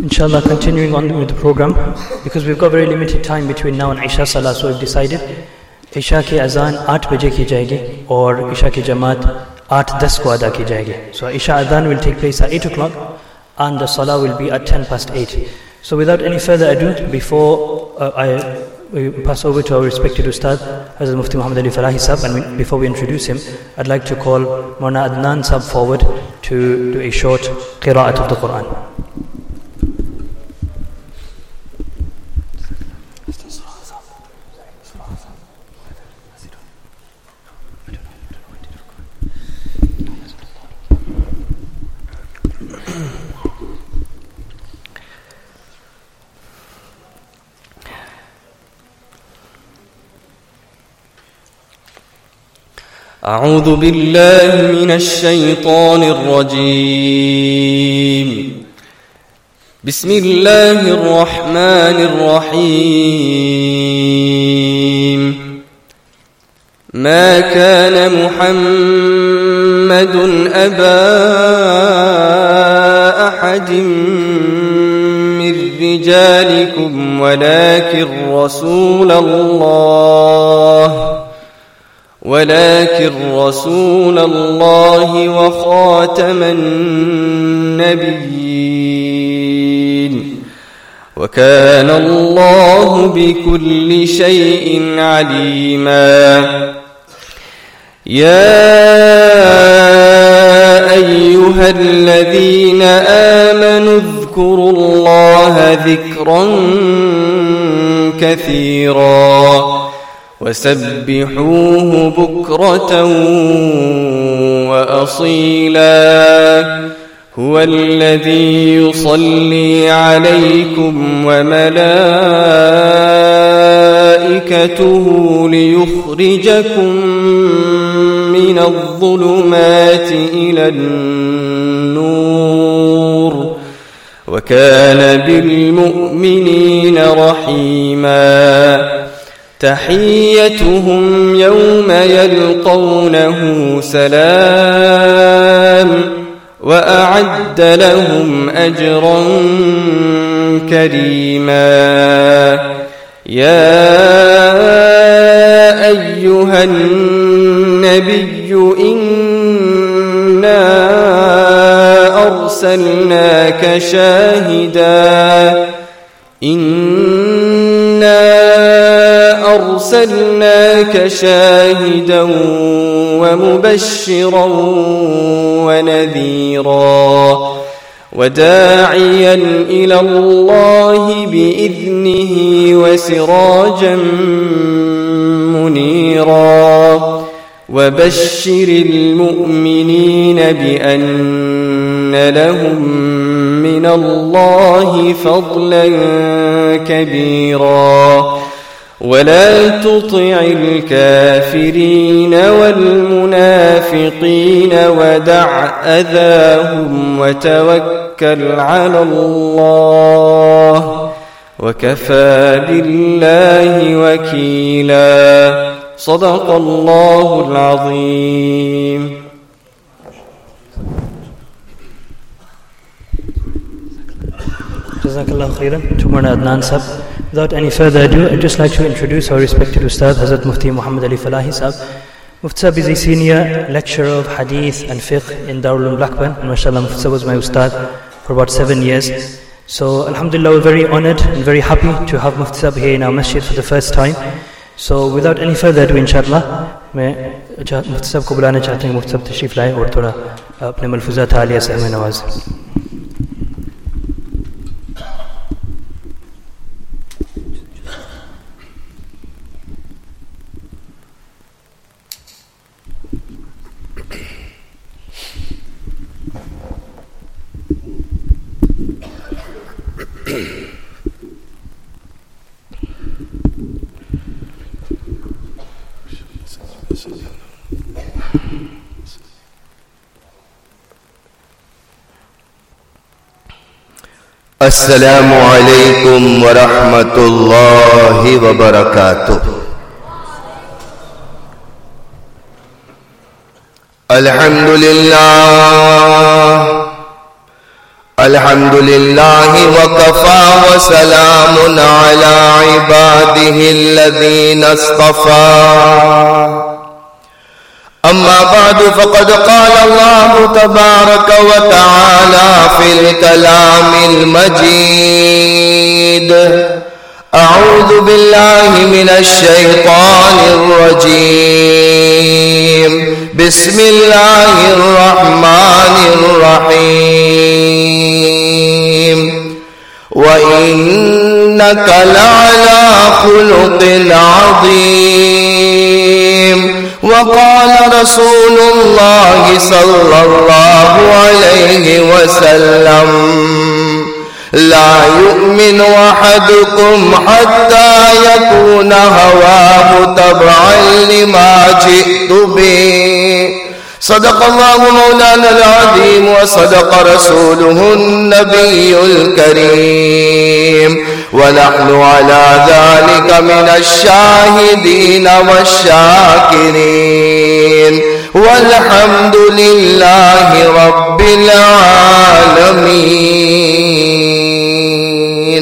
Inshallah, continuing on with the program, because we've got very limited time between now and Isha Salah, so we've decided Isha ki azan 8 baje ki jayegi aur Isha ki jamaat 8:10 ko ada ki jayegi. So Isha azan will take place at 8 o'clock and the Salah will be at 8:10. So without any further ado, before we pass over to our respected Ustad, Hazrat Mufti Muhammad Ali Falahi Sahab, and before we introduce him, I'd like to call Maulana Adnan Sahab forward to do a short qira'at of the Quran. أعوذ بالله من الشيطان الرجيم. بسم الله الرحمن الرحيم. ما كان محمد أبا أحد من رجالكم ولكن رسول الله وخاتم النبيين وكان الله بكل شيء عليما. يا أيها الذين آمنوا اذكروا الله ذكرا كثيرا وسبحوه بكرة وأصيلا. هو الذي يصلي عليكم وملائكته ليخرجكم من الظلمات إلى النور وكان بالمؤمنين رحيما. تحيتهم يوم يلقونه سلام وأعد لهم أجرا كريما. يا أيها النبي إنا أرسلناك شاهدا ومبشرا ونذيرا وداعيا إلى الله بإذنه وسراجا منيرا. وبشر المؤمنين بأن لهم من الله فضلا كبيرا. ولا تطع الكافرين والمنافقين ودع أذاهم وتوكل على الله وكفى بالله وكيلا. صدق الله العظيم. Jazakallah khairan to Maulana Adnan Sahab. Without any further ado, I'd just like to introduce our respected Ustad, Hazrat Mufti Muhammad Ali Falahi Sahab. Mufti Sahab is a senior lecturer of Hadith and Fiqh in Darul Uloom Blackburn, and mashallah, Mufti Sahab was my Ustad for about 7 years. So alhamdulillah, we're very honored and very happy to have Mufti Sahab here in our masjid for the first time. So without any further ado, inshallah, मैं Mufti Sahab को बुलाना चाहते हैं. Mufti Sahab तशरीफ लाए और थोड़ा अपने मलफूज़ात आलिया से हमें नवाज़. السلام عليكم ورحمة الله وبركاته. الحمد لله الحمد لله وكفى وسلام على عباده الذين اصطفى أما بعد فقد قال الله تبارك وتعالى في الكلام المجيد أعوذ بالله من الشيطان الرجيم بسم الله الرحمن الرحيم وإنك لعلى خلق عظيم وقال رسول الله صلى الله عليه وسلم لا يؤمن أحدكم حتى يكون هواه تبعا لما جئت به صدق الله مولانا العظيم وصدق رسوله النبي الكريم ونحن على ذلك من الشاهدين والشاكرين والحمد لله رب العالمين.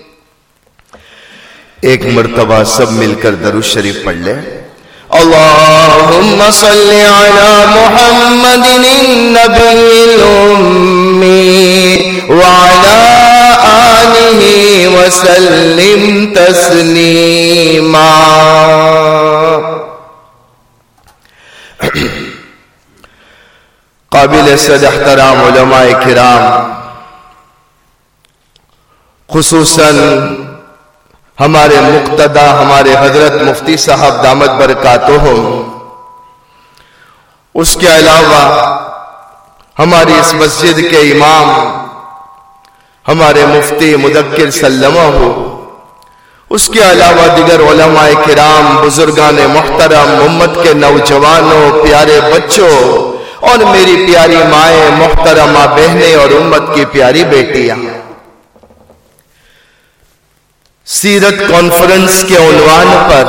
ایک مرتبہ سب مل کر درود شریف پڑھ لیں. اللهم صل على محمد النبي الأمي وعلى آله وسلم تسليما. قابل صد احترام علماء کرام، خصوصاً ہمارے مقتدی ہمارے حضرت مفتی صاحب دامت برکاتہم، اس کے علاوہ ہماری اس مسجد کے امام ہمارے مفتی مدکر سلمہ ہو، اس کے علاوہ دیگر علماء کرام، بزرگان محترم، امت کے نوجوانوں، پیارے بچوں اور میری پیاری مائیں، محترمہ بہنیں اور امت کی پیاری بیٹیاں، سیرت کانفرنس کے عنوان پر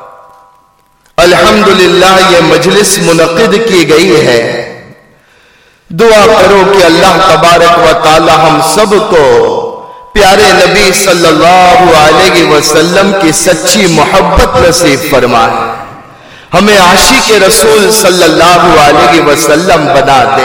الحمدللہ یہ مجلس منعقد کی گئی ہے. دعا کرو کہ اللہ تبارک و تعالی ہم سب کو پیارے نبی صلی اللہ علیہ وسلم کی سچی محبت نصیب فرمائے، ہمیں عاشق رسول صلی اللہ علیہ وسلم بنا دے.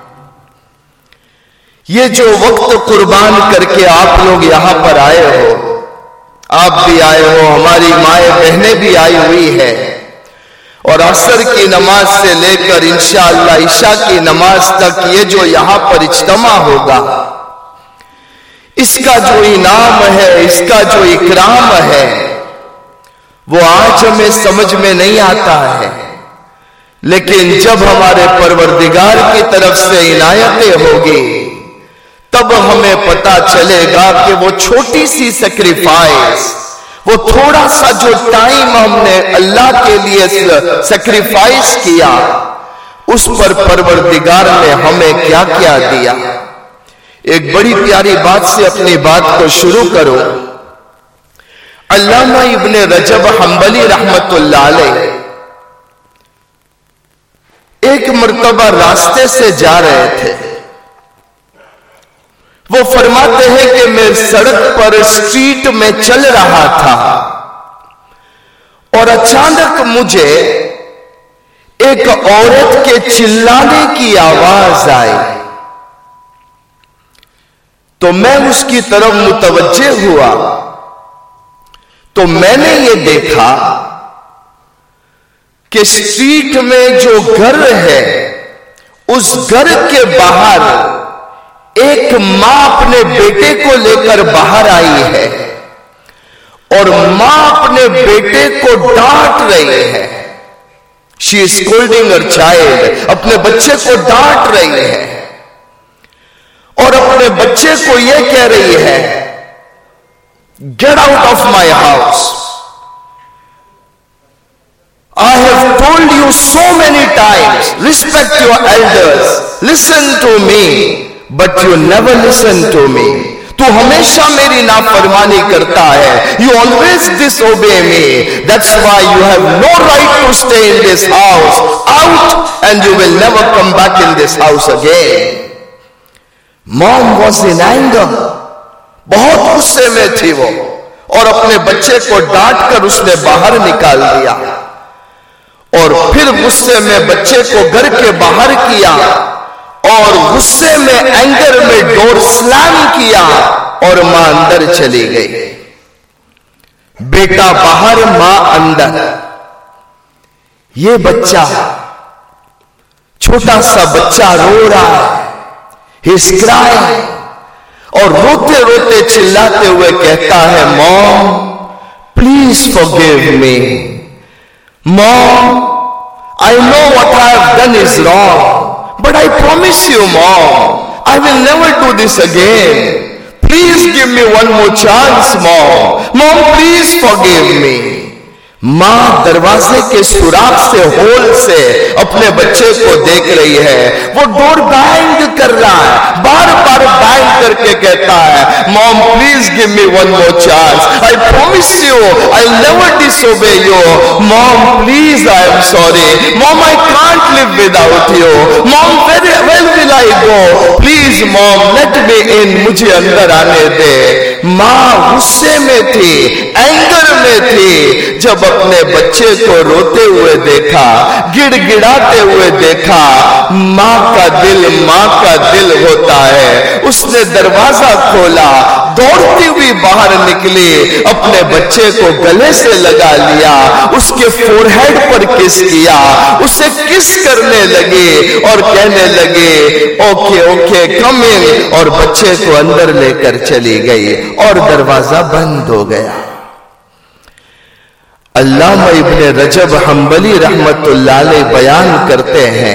یہ جو وقت قربان کر کے آپ لوگ یہاں پر آئے ہو، آپ بھی آئے ہو، ہماری مائیں بہنیں بھی آئی ہوئی ہے، اور عصر کی نماز سے لے کر انشاءاللہ عشاء کی نماز تک یہ جو یہاں پر اجتماع ہوگا، اس کا جو انعام ہے، اس کا جو اکرام ہے، وہ آج ہمیں سمجھ میں نہیں آتا ہے، لیکن جب ہمارے پروردگار کی طرف سے عنایتیں ہوگی تب ہمیں پتا چلے گا کہ وہ چھوٹی سی سیکریفائس، وہ تھوڑا سا جو ٹائم ہم نے اللہ کے لیے سیکریفائس کیا، اس پر پروردگار نے ہمیں کیا کیا دیا. ایک بڑی پیاری بات سے اپنی بات کو شروع کرو. علامہ ابن رجب حنبلی رحمت اللہ علیہ ایک مرتبہ راستے سے جا رہے تھے. وہ فرماتے ہیں کہ میں سڑک پر اسٹریٹ میں چل رہا تھا اور اچانک مجھے ایک عورت کے چلانے کی آواز آئی تو میں اس کی طرف متوجہ ہوا تو میں نے یہ دیکھا کہ اسٹریٹ میں جو گھر ہے اس گھر کے باہر ایک ماں اپنے بیٹے کو لے کر باہر آئی ہے اور ماں اپنے بیٹے کو ڈانٹ رہی ہے. She is scolding her child. اپنے بچے کو ڈانٹ رہی ہے اور اپنے بچے کو یہ کہہ رہی ہے Get out of my house. I have told you so many times, respect your elders, listen to me. But you never listen to me. تو ہمیشہ میری نافرمانی کرتا ہے. You always disobey me. That's why you have no right to stay in this house. Out and you will never come back in this house again. Mom was in anger, बहुत गुस्से में थी वो, और अपने बच्चे को डांट कर उसने बाहर निकाल दिया, और फिर गुस्से में बच्चे को घर के बाहर किया, और गुस्से में एंगर में डोर स्लैम किया, और मां अंदर चली गई। बेटा बाहर, मां अंदर। ये बच्चा, छोटा सा बच्चा रो रहा है, ही इज क्राइंग, और रोते रोते चिल्लाते हुए कहता है, mom please forgive me, mom I know what I have done is wrong, but I promise you mom I will never do this again, please give me one more chance mom, mom please forgive me. मां दरवाजे के सुराख से, whole से अपने बच्चे को देख रही है। वो डोर बैंग कर रहा है, बार बार बैंग करके कहता है, mom please give me one more chance, I promise you I never disobey you, mom please I am sorry, mom I can't live without you, mom where will I go, please mom let me in, मुझे अंदर आने दे। मां गुस्से में थी, anger में थी। जब अपने बच्चे को रोते हुए देखा, गिड़गिड़ाते हुए देखा, मां का दिल होता है। उसने दरवाजा खोला, दौड़ती हुई बाहर निकली, अपने बच्चे को गले से लगा लिया, उसके फोरहेड पर किस किया, उसे किस करने लगी और कहने लगी, ओके ओके कम इन, और बच्चे को अंदर लेकर चली गई और दरवाजा बंद हो गया। अल्लामा इब्ने रजब हम्बली रहमतुल्लाह अलैह बयान करते हैं,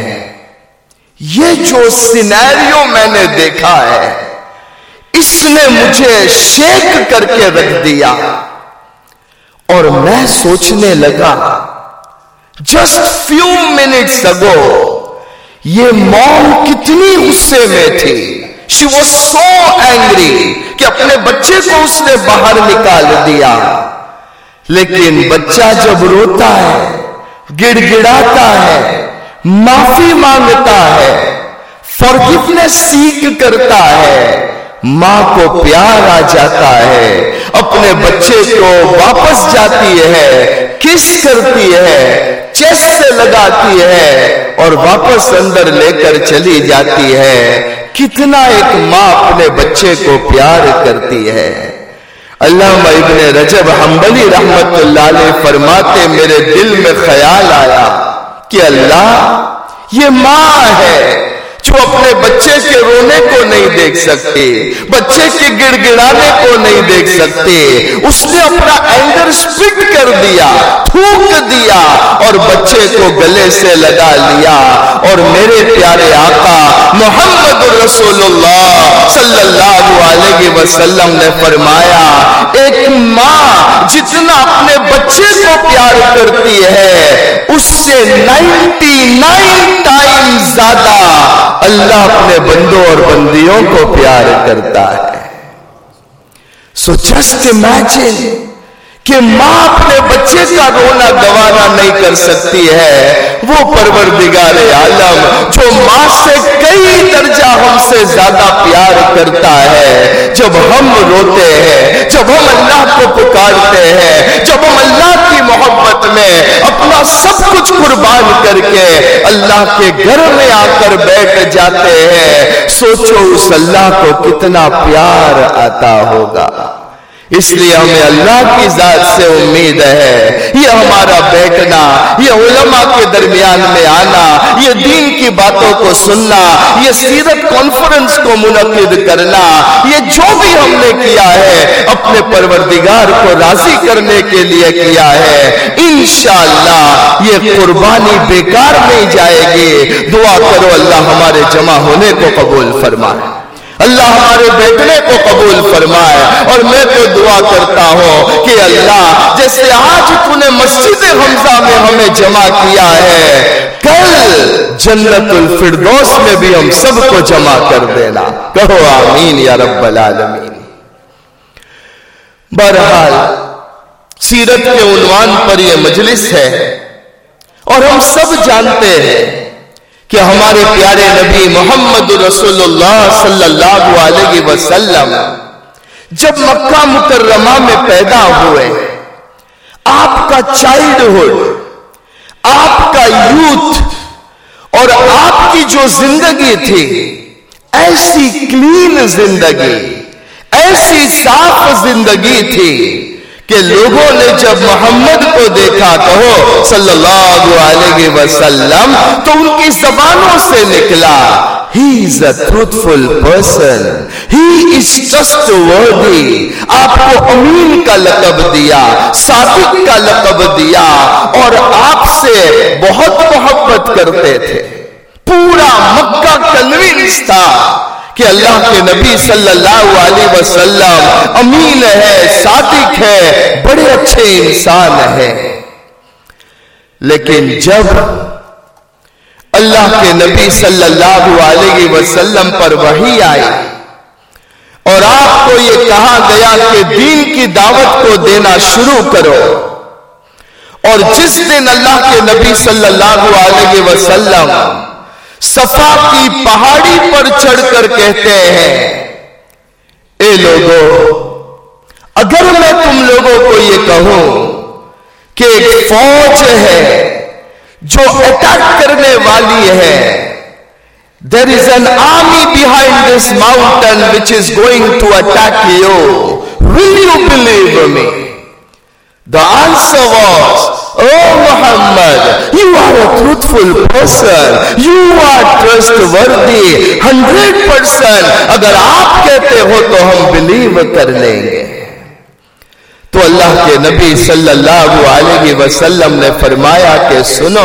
ये जो सिनेरियो मैंने देखा है, इसने मुझे शेक करके रख दिया, और मैं सोचने लगा, जस्ट फ्यू मिनट्स अगो ये मॉम कितनी गुस्से में थी। शी वॉज सो एंग्री कि अपने बच्चे को उसने बाहर निकाल दिया। लेकिन बच्चा जब रोता है, गिड़गिड़ाता है, माफी मांगता है, फॉरगिवनेस सीख करता है, मां को प्यार आ जाता है, अपने बच्चे को वापस जाती है, किस करती है, चेस्ट से लगाती है और वापस अंदर लेकर चली जाती है। कितना एक मां अपने बच्चे को प्यार करती है। अल्लामा इब्ने रजब हम्बली रहमतुल्लाह अलैह फरमाते, मेरे दिल में ख्याल आया कि अल्लाह ये मां है जो अपने बच्चे के रोने को नहीं देख सकती, बच्चे के गिड़गिड़ाने को नहीं देख सकती, उसने अपना एंगर स्पिट कर दिया, थूक दिया और बच्चे को गले से लगा लिया। और मेरे प्यारे आका मोहम्मद रसूलुल्लाह सल्लल्लाहु अलैहि वसल्लम ने फरमाया, एक मां जितना अपने बच्चे को प्यार करती है, उससे 99 टाइम ज्यादा अल्लाह अपने बंदों और बंदियों को प्यार करता है। सो जस्ट इमेजिन कि मां अपने बच्चे का रोना गवारा नहीं कर सकती है, वो परवरदिगारे आलम जो मां से कई दर्जा हमसे ज्यादा प्यार करता है, जब हम रोते हैं, जब हम अल्लाह को पुकारते हैं, जब हम अल्लाह की मोहब्बत में अपना सब कुछ कुर्बान करके अल्लाह के घर में आकर बैठ जाते हैं, सोचो उस अल्लाह को कितना प्यार आता होगा। इसलिए हमें अल्लाह की जात से उम्मीद है, ये हमारा बैठना, ये उलमा के दरमियान में आना, ये दीन की बातों को सुनना, ये सीरत कॉन्फ्रेंस को मुनक्किद करना, ये जो भी हमने किया है अपने परवरदिगार को राजी करने के लिए किया है। इंशाअल्लाह ये कुर्बानी बेकार नहीं जाएगी। दुआ करो अल्लाह हमारे जमा होने को कबूल फरमाए, अल्लाह हमारे बैठने को कबूल फरमाए। और मैं तो दुआ करता हूं कि अल्लाह जैसे आज तूने मस्जिद हमजा में हमें जमा किया है, कल जन्नतुल फिरदौस में भी हम सबको जमा कर देना। कहो आमीन या रब्बल आलमीन। बहरहाल सीरत के उन्वान पर यह मजलिस है और हम सब जानते हैं کہ ہمارے پیارے نبی محمد رسول اللہ صلی اللہ علیہ وسلم جب مکہ مکرمہ میں پیدا ہوئے، آپ کا چائلڈہڈ، آپ کا یوتھ اور آپ کی جو زندگی تھی، ایسی کلین زندگی، ایسی صاف زندگی تھی کہ لوگوں نے جب محمد کو دیکھا، کہو صلی اللہ علیہ وسلم، تو ان کی زبانوں سے نکلا He is a truthful person. He is trustworthy. آپ کو امین کا لقب دیا، صادق کا لقب دیا، اور آپ سے بہت محبت کرتے تھے۔ پورا مکہ کنوینس تھا کہ اللہ کے نبی صلی اللہ علیہ وسلم امین ہے، صادق ہے، بڑے اچھے انسان ہے۔ لیکن جب اللہ کے نبی صلی اللہ علیہ وسلم پر وحی آئی اور آپ کو یہ کہا گیا کہ دین کی دعوت کو دینا شروع کرو، اور جس دن اللہ کے نبی صلی اللہ علیہ وسلم صفا کی پہاڑی پر چڑھ کر کہتے ہیں، اے لوگو، اگر میں تم لوگوں کو یہ کہوں کہ ایک فوج ہے جو اٹیک کرنے والی ہے، there is an army behind this mountain which is going to attack you, will you believe me? The answer was, oh Muhammad, you are a truthful person, you are trustworthy, 100%. اگر آپ کہتے ہو تو ہم blue کر لیں گے۔ تو اللہ کے نبی صلی اللہ علیہ وسلم نے فرمایا کہ سنو،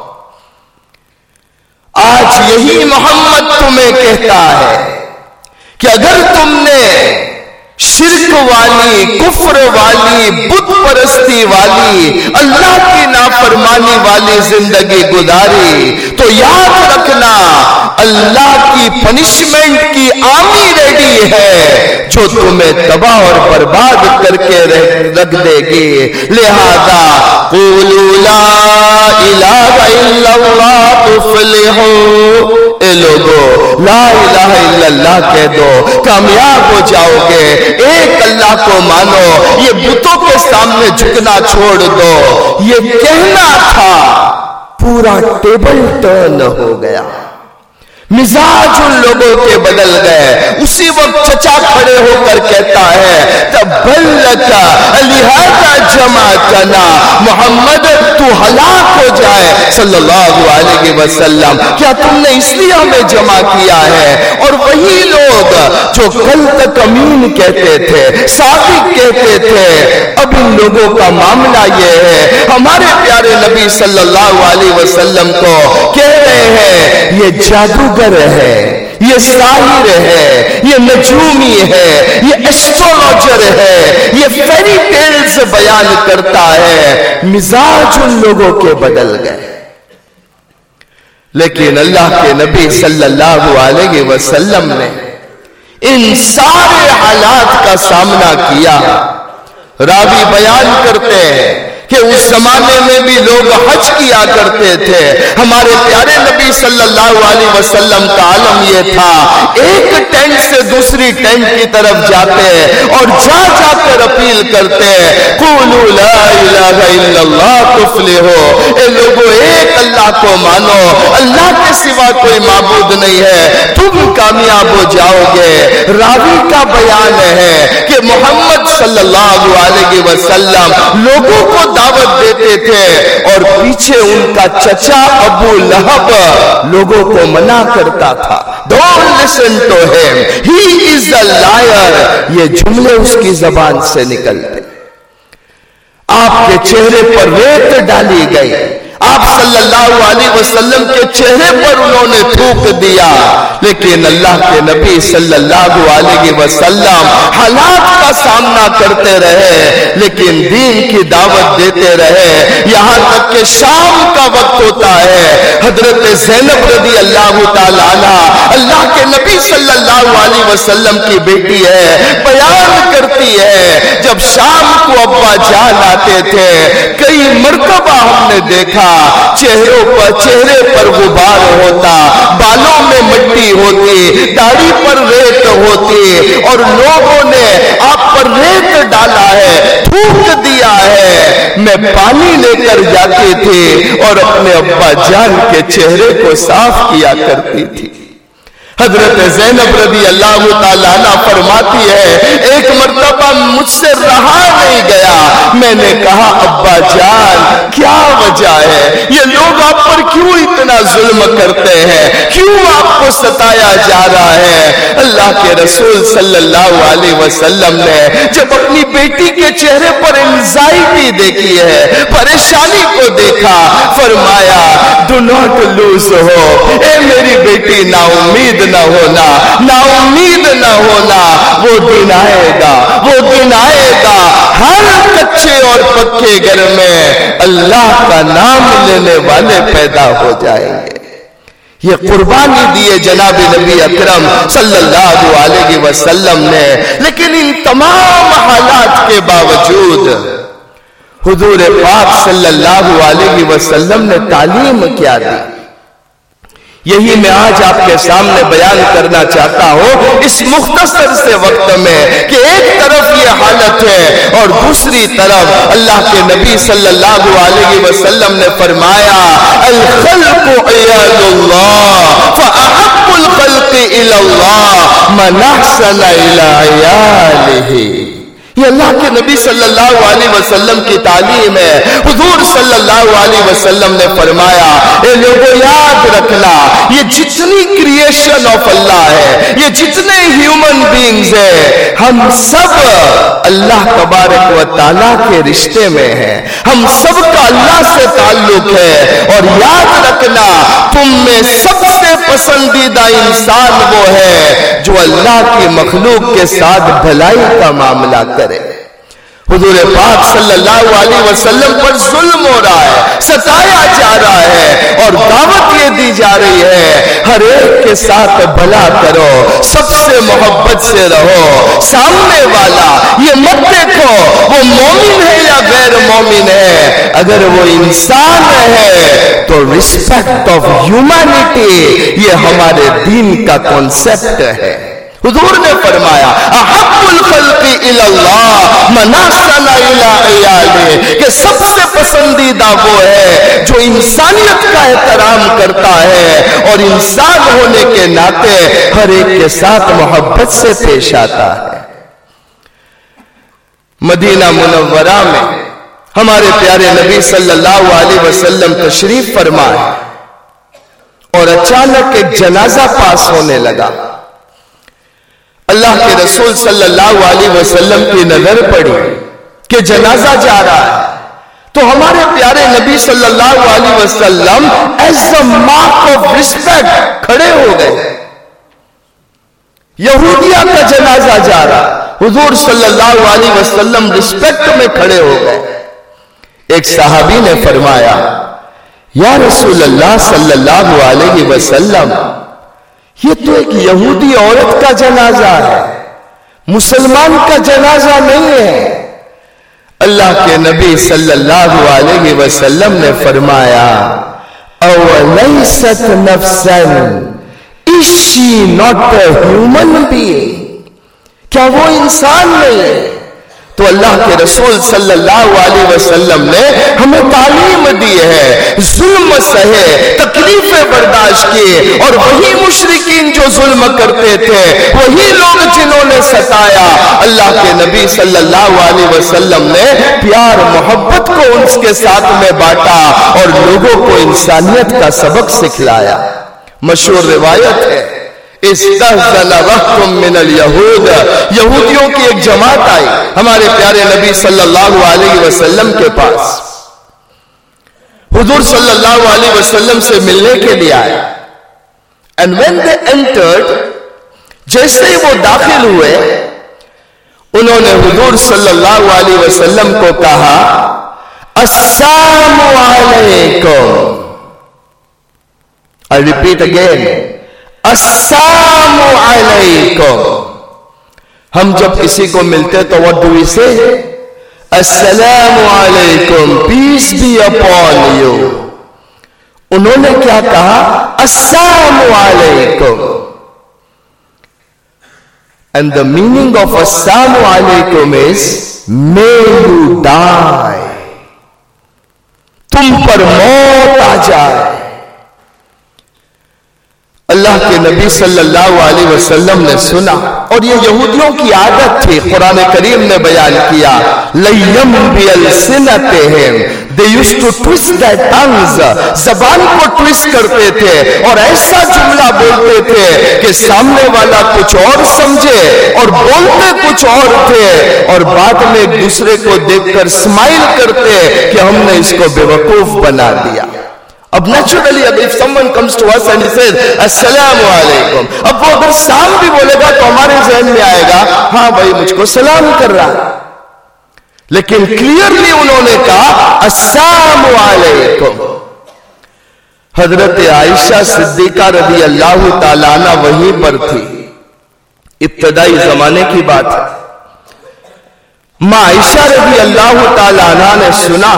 آج یہی محمد تمہیں کہتا ہے کہ اگر تم نے شرک والی، کفر والی، بت پرستی والی، اللہ کی نافرمانی والی زندگی گزاری تو یاد رکھنا اللہ کی پنشمنٹ کی آرمی ریڈی ہے جو تمہیں تباہ اور برباد کر کے رکھ دے گی۔ لہذا قولوا لا الہ الا اللہ تفلحوا، اے لوگو لا الہ الا اللہ کہہ دو، کامیاب ہو جاؤ گے۔ ایک اللہ کو مانو، یہ بتوں کے سامنے جھکنا چھوڑ دو۔ یہ کہنا تھا، پورا ٹیبل ٹرن ہو گیا، مزاج ان لوگوں کے بدل گئے۔ اسی وقت چچا کھڑے ہو کر کہتا ہے، تبلک لہذا جمعتنا، محمد تو ہلاک ہو جائے صلی اللہ علیہ وسلم، کیا تم نے اس لیے ہمیں جمع کیا ہے؟ اور وہی لوگ جو کل تک امین کہتے تھے، صادق کہتے تھے، اب ان لوگوں کا معاملہ یہ ہے، ہمارے پیارے نبی صلی اللہ علیہ وسلم کو کہہ رہے ہیں یہ جادوگر ہے، یہ ساحر ہے، یہ نجومی ہے، یہ ایسٹرولوجر ہے، یہ فیری ٹیلز بیان کرتا ہے۔ مزاج ان لوگوں کے بدل گئے، لیکن اللہ کے نبی صلی اللہ علیہ وسلم نے ان سارے حالات کا سامنا کیا۔ راوی بیان کرتے ہیں کہ اس زمانے میں بھی لوگ حج کیا کرتے تھے۔ ہمارے پیارے نبی صلی اللہ علیہ وسلم کا عالم یہ تھا، ایک ٹینٹ سے دوسری ٹینٹ کی طرف جاتے اور جا جا کر اپیل کرتے، قولوا لا الہ الا اللہ تفلحوا، اے لوگو ایک اللہ کو مانو، اللہ کے سوا کوئی معبود نہیں ہے، تم کامیاب ہو جاؤ گے۔ راوی کا بیان ہے کہ محمد صلی اللہ علیہ وسلم لوگوں کو دعوت دیتے تھے اور پیچھے ان کا چچا ابو لہب لوگوں کو منع کرتا تھا، Don't listen to him, he is a liar۔ یہ جملے اس کی زبان سے نکلتے، آپ کے چہرے پر ریت ڈالی گئی، آپ صلی اللہ علیہ وسلم کے چہرے پر انہوں نے تھوک دیا، لیکن اللہ کے نبی صلی اللہ علیہ وسلم حالات کا سامنا کرتے رہے، لیکن دین کی دعوت دیتے رہے، یہاں تک کہ شام کا وقت ہوتا ہے۔ حضرت زینب رضی اللہ تعالی عنہ اللہ کے نبی صلی اللہ علیہ وسلم کی بیٹی ہے، بیان کرتی ہے جب شام کو ابا جان آتے تھے کئی مرتبہ ہم نے دیکھا چہرے پر غبار ہوتا، بالوں میں مٹی ہوتی، داڑھی پر ریت ہوتی، اور لوگوں نے آپ پر ریت ڈالا ہے، تھوک دیا ہے، میں پانی لے کر جاتی تھی اور اپنے ابا جان کے چہرے کو صاف کیا کرتی تھی۔ حضرت زینب رضی اللہ تعالیٰ عنہ فرماتی ہے ایک مرتبہ مجھ سے رہا نہیں گیا، میں نے کہا ابا جان کیا وجہ ہے، یہ لوگ آپ پر کیوں اتنا ظلم کرتے ہیں، کیوں آپ کو ستایا جا رہا ہے؟ اللہ کے رسول صلی اللہ علیہ وسلم نے جب اپنی بیٹی کے چہرے پر انزائٹی دیکھی ہے، پریشانی کو دیکھا، فرمایا ڈو ناٹ لوز ہوپ، اے میری بیٹی نا امید نہ ہونا، نا امید نہ ہونا، وہ دن آئے گا، وہ دن آئے گا، ہر کچے اور پکے گھر میں اللہ کا نام لینے والے پیدا ہو جائیں گے۔ یہ قربانی دیے جناب نبی اکرم صلی اللہ علیہ وسلم نے، لیکن ان تمام حالات کے باوجود حضور پاک صلی اللہ علیہ وسلم نے تعلیم کیا دی؟ یہی میں آج آپ کے سامنے بیان کرنا چاہتا ہوں اس مختصر سے وقت میں کہ ایک طرف یہ حالت ہے اور دوسری طرف اللہ کے نبی صلی اللہ علیہ وسلم نے فرمایا الخلق عیال اللہ فاحب الخلق الی اللہ من احسن الی عیالہ۔ یہ اللہ کے نبی صلی اللہ علیہ وسلم کی تعلیم ہے۔ حضور صلی اللہ علیہ وسلم نے فرمایا اے لوگوں یاد رکھنا، یہ جتنی کریشن آف اللہ ہے، یہ جتنے ہیومن بینگز ہیں، ہم سب اللہ تبارک و تعالیٰ کے رشتے میں ہیں، ہم سب کا اللہ سے تعلق ہے، اور یاد رکھنا تم میں سب سے پسندیدہ انسان وہ ہے جو اللہ کی مخلوق کے ساتھ بھلائی کا معاملہ کرے۔ حضور پاک صلی اللہ علیہ وسلم پر ظلم ہو رہا ہے، ستایا جا رہا ہے، اور دعوت یہ دی جا رہی ہے ہر ایک کے ساتھ بھلا کرو، سب سے محبت سے رہو، سامنے والا یہ مت دیکھو وہ مومن ہے یا غیر مومن ہے، اگر وہ انسان ہے تو رسپیکٹ آف ہیومینٹی یہ ہمارے دین کا کانسیپٹ ہے۔ حضور نے فرمایا احب الخلق الی اللہ من احسن الی عیالہ، کہ سب سے پسندیدہ وہ ہے جو انسانیت کا احترام کرتا ہے اور انسان ہونے کے ناطے ہر ایک کے ساتھ محبت سے پیش آتا ہے۔ مدینہ منورہ میں ہمارے پیارے نبی صلی اللہ علیہ وسلم تشریف فرمائے اور اچانک ایک جنازہ پاس ہونے لگا۔ اللہ کے رسول صلی اللہ علیہ وسلم کی نظر پڑی کہ جنازہ جا رہا ہے، تو ہمارے پیارے نبی صلی اللہ علیہ وسلم as a mark of respect کھڑے ہو گئے۔ یہودیہ کا جنازہ جا رہا، حضور صلی اللہ علیہ وسلم ریسپیکٹ میں کھڑے ہو گئے۔ ایک صحابی نے فرمایا یا رسول اللہ صلی اللہ علیہ وسلم یہ تو ایک یہودی عورت کا جنازہ ہے، مسلمان کا جنازہ نہیں ہے۔ اللہ کے نبی صلی اللہ علیہ وسلم نے فرمایا اولیست نفسا is she not a human being؟ کیا وہ انسان نہیں ہے؟ تو اللہ کے رسول صلی اللہ علیہ وسلم نے ہمیں تعلیم دی ہے ظلم سہے، تکلیفیں برداشت کیے، اور وہی مشرکین جو ظلم کرتے تھے، وہی لوگ جنہوں نے ستایا، اللہ کے نبی صلی اللہ علیہ وسلم نے پیار محبت کو ان کے ساتھ میں بانٹا اور لوگوں کو انسانیت کا سبق سکھلایا۔ مشہور روایت ہے استحزن رہط من الیہود، یہودیوں کی ایک جماعت آئی ہمارے پیارے نبی صلی اللہ علیہ وسلم کے پاس، حضور صلی اللہ علیہ وسلم سے ملنے کے لیے آئے۔ and when they entered، جیسے ہی وہ داخل ہوئے انہوں نے حضور صلی اللہ علیہ وسلم کو کہا السلام علیکم۔ I repeat again، السلام علیکم۔ ہم جب کسی کو ملتے تو what do we say? السلام علیکم, peace be upon you. انہوں نے کیا کہا؟ السلام علیکم. And the meaning of السلام علیکم is may you die. تم پر موت آ جائے. اللہ کے نبی صلی اللہ علیہ وسلم نے سنا, اور یہ یہودیوں کی عادت تھی. قرآن کریم نے بیان کیا لَيَّمْ بِأَلْسِنَتِهِمْ, they used to twist their tongues, زبان کو ٹویسٹ کرتے تھے اور ایسا جملہ بولتے تھے کہ سامنے والا کچھ اور سمجھے اور بولتے کچھ اور تھے, اور بعد میں ایک دوسرے کو دیکھ کر اسمائل کرتے کہ ہم نے اس کو بیوقوف بنا دیا. اب نیچرلی اگر if someone comes to us and he says السلام علیکم, اب وہ اگر سلام بھی بولے گا تو ہمارے ذہن میں آئے گا ہاں بھائی مجھ کو سلام کر رہا, لیکن کلیئرلی انہوں نے کہا السلام علیکم. حضرت عائشہ صدیقہ رضی اللہ تعالیٰ عنہ وہیں پر تھی. ابتدائی زمانے کی بات ہے. ماں عائشہ رضی اللہ تعالیٰ عنہ نے سنا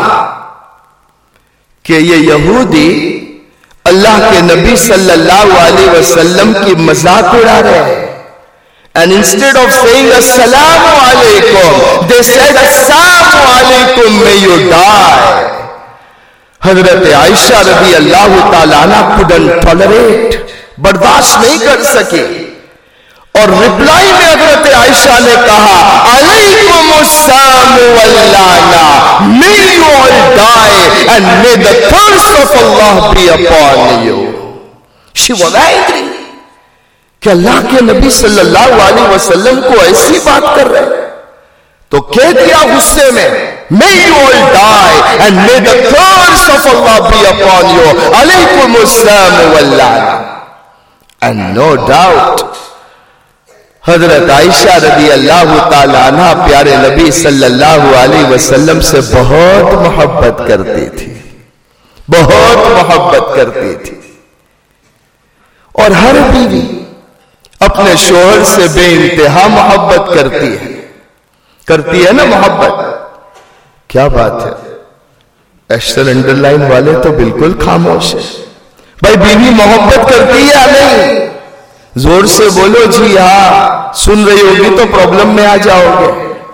کہ یہ یہودی اللہ کے نبی صلی اللہ علیہ وسلم کی مذاق اڑا رہے ہیں. And instead of saying السلام علیکم, they said السلام علیکم may you die. حضرت عائشہ رضی اللہ تعالیٰ عنہ couldn't tolerate, برداشت نہیں کر سکی, اور ریپلائی میں حضرت عائشہ نے کہا علیکم السلام واللعنہ, may you all die and may the curse of Allah be upon you. She was angry کہ اللہ کے نبی صلی اللہ علیہ وسلم کو ایسی بات کر رہے, تو کہہ دیا غصے میں may you all die and may the curse of Allah be upon you. علیکم السلام واللعنہ. And no doubt حضرت عائشہ رضی اللہ تعالی عنہ پیارے نبی صلی اللہ علیہ وسلم سے بہت محبت کرتی تھی, بہت محبت کرتی تھی. اور ہر بیوی اپنے شوہر سے بے انتہا محبت کرتی ہے نا محبت. کیا بات ہے, ایشٹر انڈر لائن والے تو بالکل خاموش ہے. بھائی بیوی محبت کرتی ہے یا نہیں؟ زور سے بولو جی ہاں. سن رہی ہوگی تو پرابلم میں آ جاؤ گے.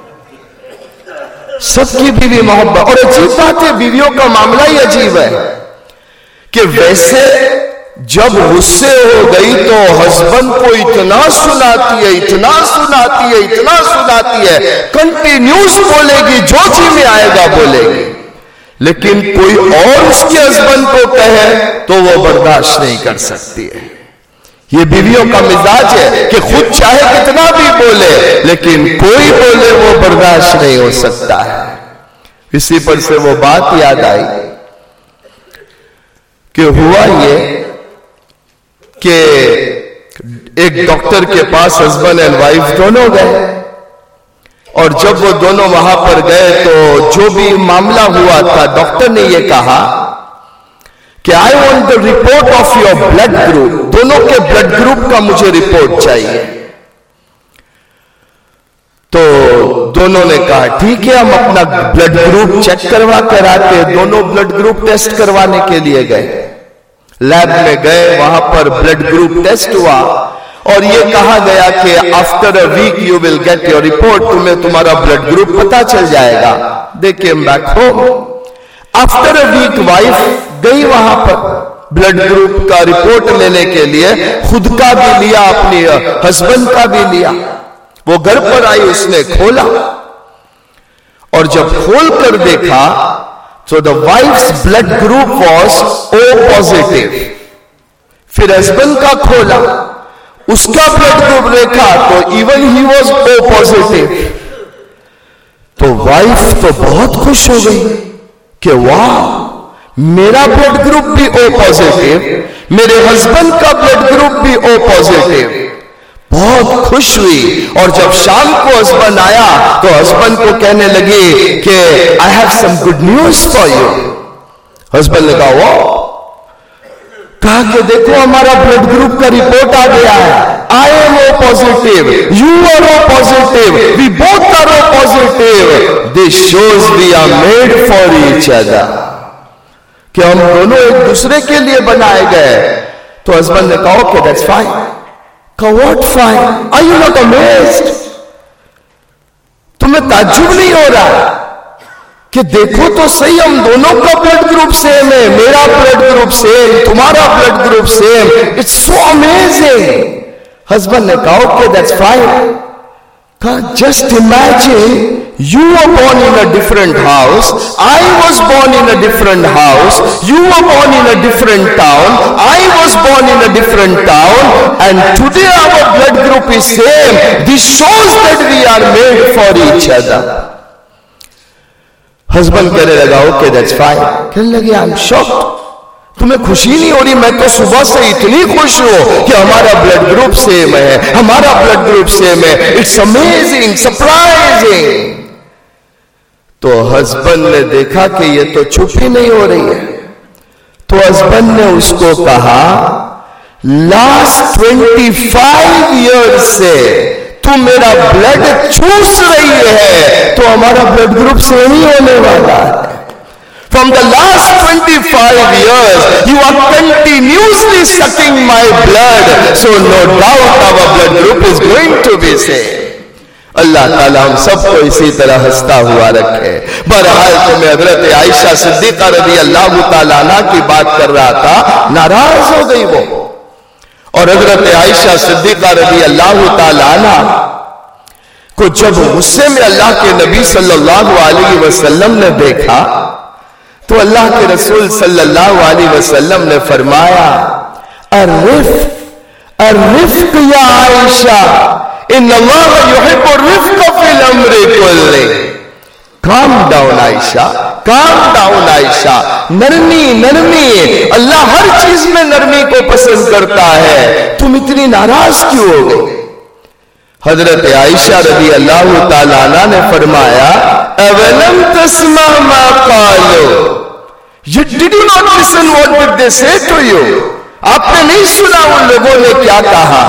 سب کی بیوی محبت. اور عجیب بات ہے, بیویوں کا معاملہ ہی عجیب ہے کہ ویسے جب غصے ہو گئی تو ہسبینڈ کو اتنا سناتی ہے, اتنا سناتی ہے, اتنا سناتی ہے, کنٹینیوس بولے گی, جو جی میں آئے گا بولے گی, لیکن کوئی اور اس کے ہسبینڈ کو کہے تو وہ برداشت نہیں کر سکتی ہے. یہ بیویوں کا مزاج ہے کہ خود چاہے کتنا بھی بولے لیکن کوئی بولے وہ برداشت نہیں ہو سکتا ہے. اسی پر سے وہ بات یاد آئی کہ ہوا یہ کہ ایک ڈاکٹر کے پاس ہسبینڈ اینڈ وائف دونوں گئے, اور جب وہ دونوں وہاں پر گئے تو جو بھی معاملہ ہوا تھا ڈاکٹر نے یہ کہا کہ I want the report of your blood group. دونوں کے بلڈ گروپ کا مجھے رپورٹ چاہیے. تو دونوں نے کہا ٹھیک ہے ہم اپنا بلڈ گروپ چیک کروا کر آتے. دونوں بلڈ گروپ ٹیسٹ کروانے کے لیے گئے, لیب میں گئے, وہاں پر بلڈ گروپ ٹیسٹ ہوا اور یہ کہا گیا کہ after a week you will get your report. تمہیں تمہارا بلڈ گروپ پتا چل جائے گا. They came back home. After a week wife گئی وہاں پر بلڈ گروپ کا رپورٹ لینے کے لیے, خود کا بھی لیا, اپنی ہسبینڈ کا بھی لیا. وہ گھر پر آئی, اس نے کھولا, اور جب کھول کر دیکھا تو the wife's blood group was O positive. پھر ہسبینڈ کا کھولا, اس کا بلڈ گروپ دیکھا تو even he was O positive. تو وائف تو بہت خوش ہو گئی کہ واہ میرا بلڈ گروپ بھی او پازیٹیو, میرے ہسبینڈ کا بلڈ گروپ بھی او پازیٹیو. بہت خوش ہوئی, اور جب شام کو ہسبینڈ آیا تو ہسبینڈ کو کہنے لگی کہ I have some good news for you. Husband نے کہا وہ کہا کہ دیکھو ہمارا بلڈ گروپ کا رپورٹ آ گیا ہے, I am O positive, you are O positive, we both are O positive. This shows we are made for each other. کہ ہم دونوں ایک دوسرے کے لیے بنائے گئے. تو ہسبینڈ نے کہا okay that's fine. کہا what fine? Are you not amazed? تمہیں تعجب نہیں ہو رہا کہ دیکھو تو صحیح ہم دونوں کا بلڈ گروپ سیم ہے, میرا بلڈ گروپ سیم, تمہارا blood group same. It's so amazing. Husband نے کہا okay that's fine. کہا just imagine you were born in a different house, I was born in a different house, you were born in a different town, I was born in a different town, and today our blood group is same. This shows that we are made for each other. Husband کہنے لگا okay that's fine. کہنے لگے I'm shocked. تمہیں خوشی نہیں ہو رہی؟ میں تو صبح سے اتنی خوش ہوں کہ ہمارا بلڈ گروپ سیم ہے, ہمارا بلڈ گروپ سیم ہے. It's amazing, surprising. تو ہسبینڈ نے دیکھا کہ یہ تو چپ ہی نہیں ہو رہی ہے. تو ہسبینڈ نے اس کو کہا لاسٹ 25 ایئر سے تو میرا بلڈ چوس رہی ہے, تو ہمارا بلڈ گروپ سیم ہی ہونے والا ہے. From the last 25 years, you are continuously sucking my blood, so no doubt our blood group is going to be same. اللہ تعالیٰ ہم سب کو اسی طرح ہنستا ہوا رکھے. بہرحال تو میں حضرت عائشہ صدیقہ رضی اللہ تعالیٰ عنہ کی بات کر رہا تھا, ناراض ہو گئی وہ. اور حضرت عائشہ صدیقہ رضی اللہ تعالیٰ عنہ کو جب غصے میں اللہ کے نبی صلی اللہ علیہ وسلم نے دیکھا تو اللہ کے رسول صلی اللہ علیہ وسلم نے فرمایا الرفق یا عائشہ ان اللہ یحب الرفق فی الامر کلہ. کام ڈاؤن عائشہ, کام ڈاؤن عائشہ, نرمی نرمی, اللہ ہر چیز میں نرمی کو پسند کرتا ہے. تم اتنی ناراض کیوں ہو گئی؟ حضرت عائشہ رضی اللہ تعالی عنہ نے فرمایا اولم تسمع ما قالوا, did you not listen what did they say to you? آپ نے نہیں سنا ان لوگوں نے کیا کہا؟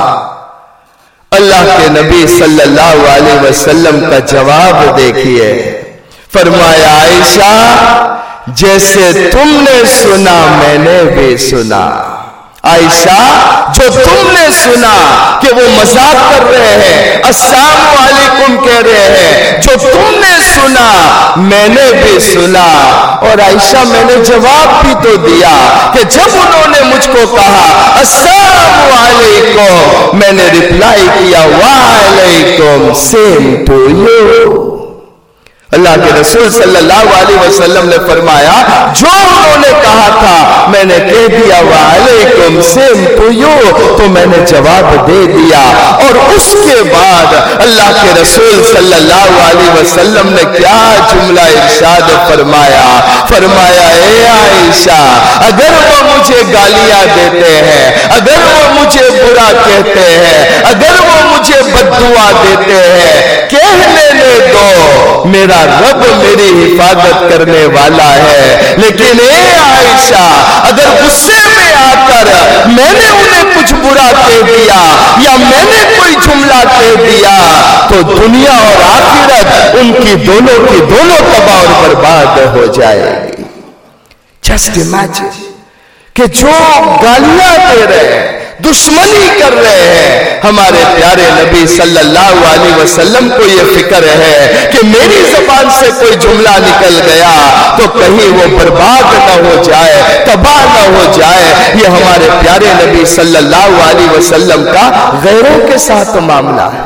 اللہ کے نبی صلی اللہ علیہ وسلم کا جواب دیکھیے. فرمایا عائشہ جیسے تم نے سنا میں نے بھی سنا. عائشہ جو تم نے سنا کہ وہ مذاق کر رہے ہیں, السلام علیکم کہہ رہے ہیں, جو تم نے سنا میں نے بھی سنا. اور عائشہ میں نے جواب بھی تو دیا کہ جب انہوں نے مجھ کو کہا السلام علیکم, میں نے ریپلائی کیا وعلیکم سیم ٹو یو. اللہ کے رسول صلی اللہ علیہ وسلم نے فرمایا جو انہوں نے کہا تھا میں نے کہہ دیا وعلیکم سیم ٹو یو, تو میں نے جواب دے دیا. اور اس کے بعد اللہ کے رسول صلی اللہ علیہ وسلم نے کیا جملہ ارشاد فرمایا, فرمایا اے عائشہ اگر وہ مجھے گالیاں دیتے ہیں, اگر وہ مجھے برا کہتے ہیں, اگر وہ مجھے بددعا دیتے ہیں, کہہ لینے دو, میرا رب میری حفاظت کرنے والا ہے. لیکن اے عائشہ اگر غصے میں آ کر میں نے انہیں کچھ برا کہہ دیا یا میں نے کوئی جملہ کہہ دیا تو دنیا اور آخرت ان کی دونوں تباہ اور برباد ہو جائے گی. جسٹ امیجن کہ جو گالیاں دے رہے ہیں, دشمنی کر رہے ہیں, ہمارے پیارے نبی صلی اللہ علیہ وسلم کو یہ فکر ہے کہ میری زبان سے کوئی جملہ نکل گیا تو کہیں وہ برباد نہ ہو جائے, تباہ نہ ہو جائے. یہ ہمارے پیارے نبی صلی اللہ علیہ وسلم کا غیروں کے ساتھ معاملہ ہے.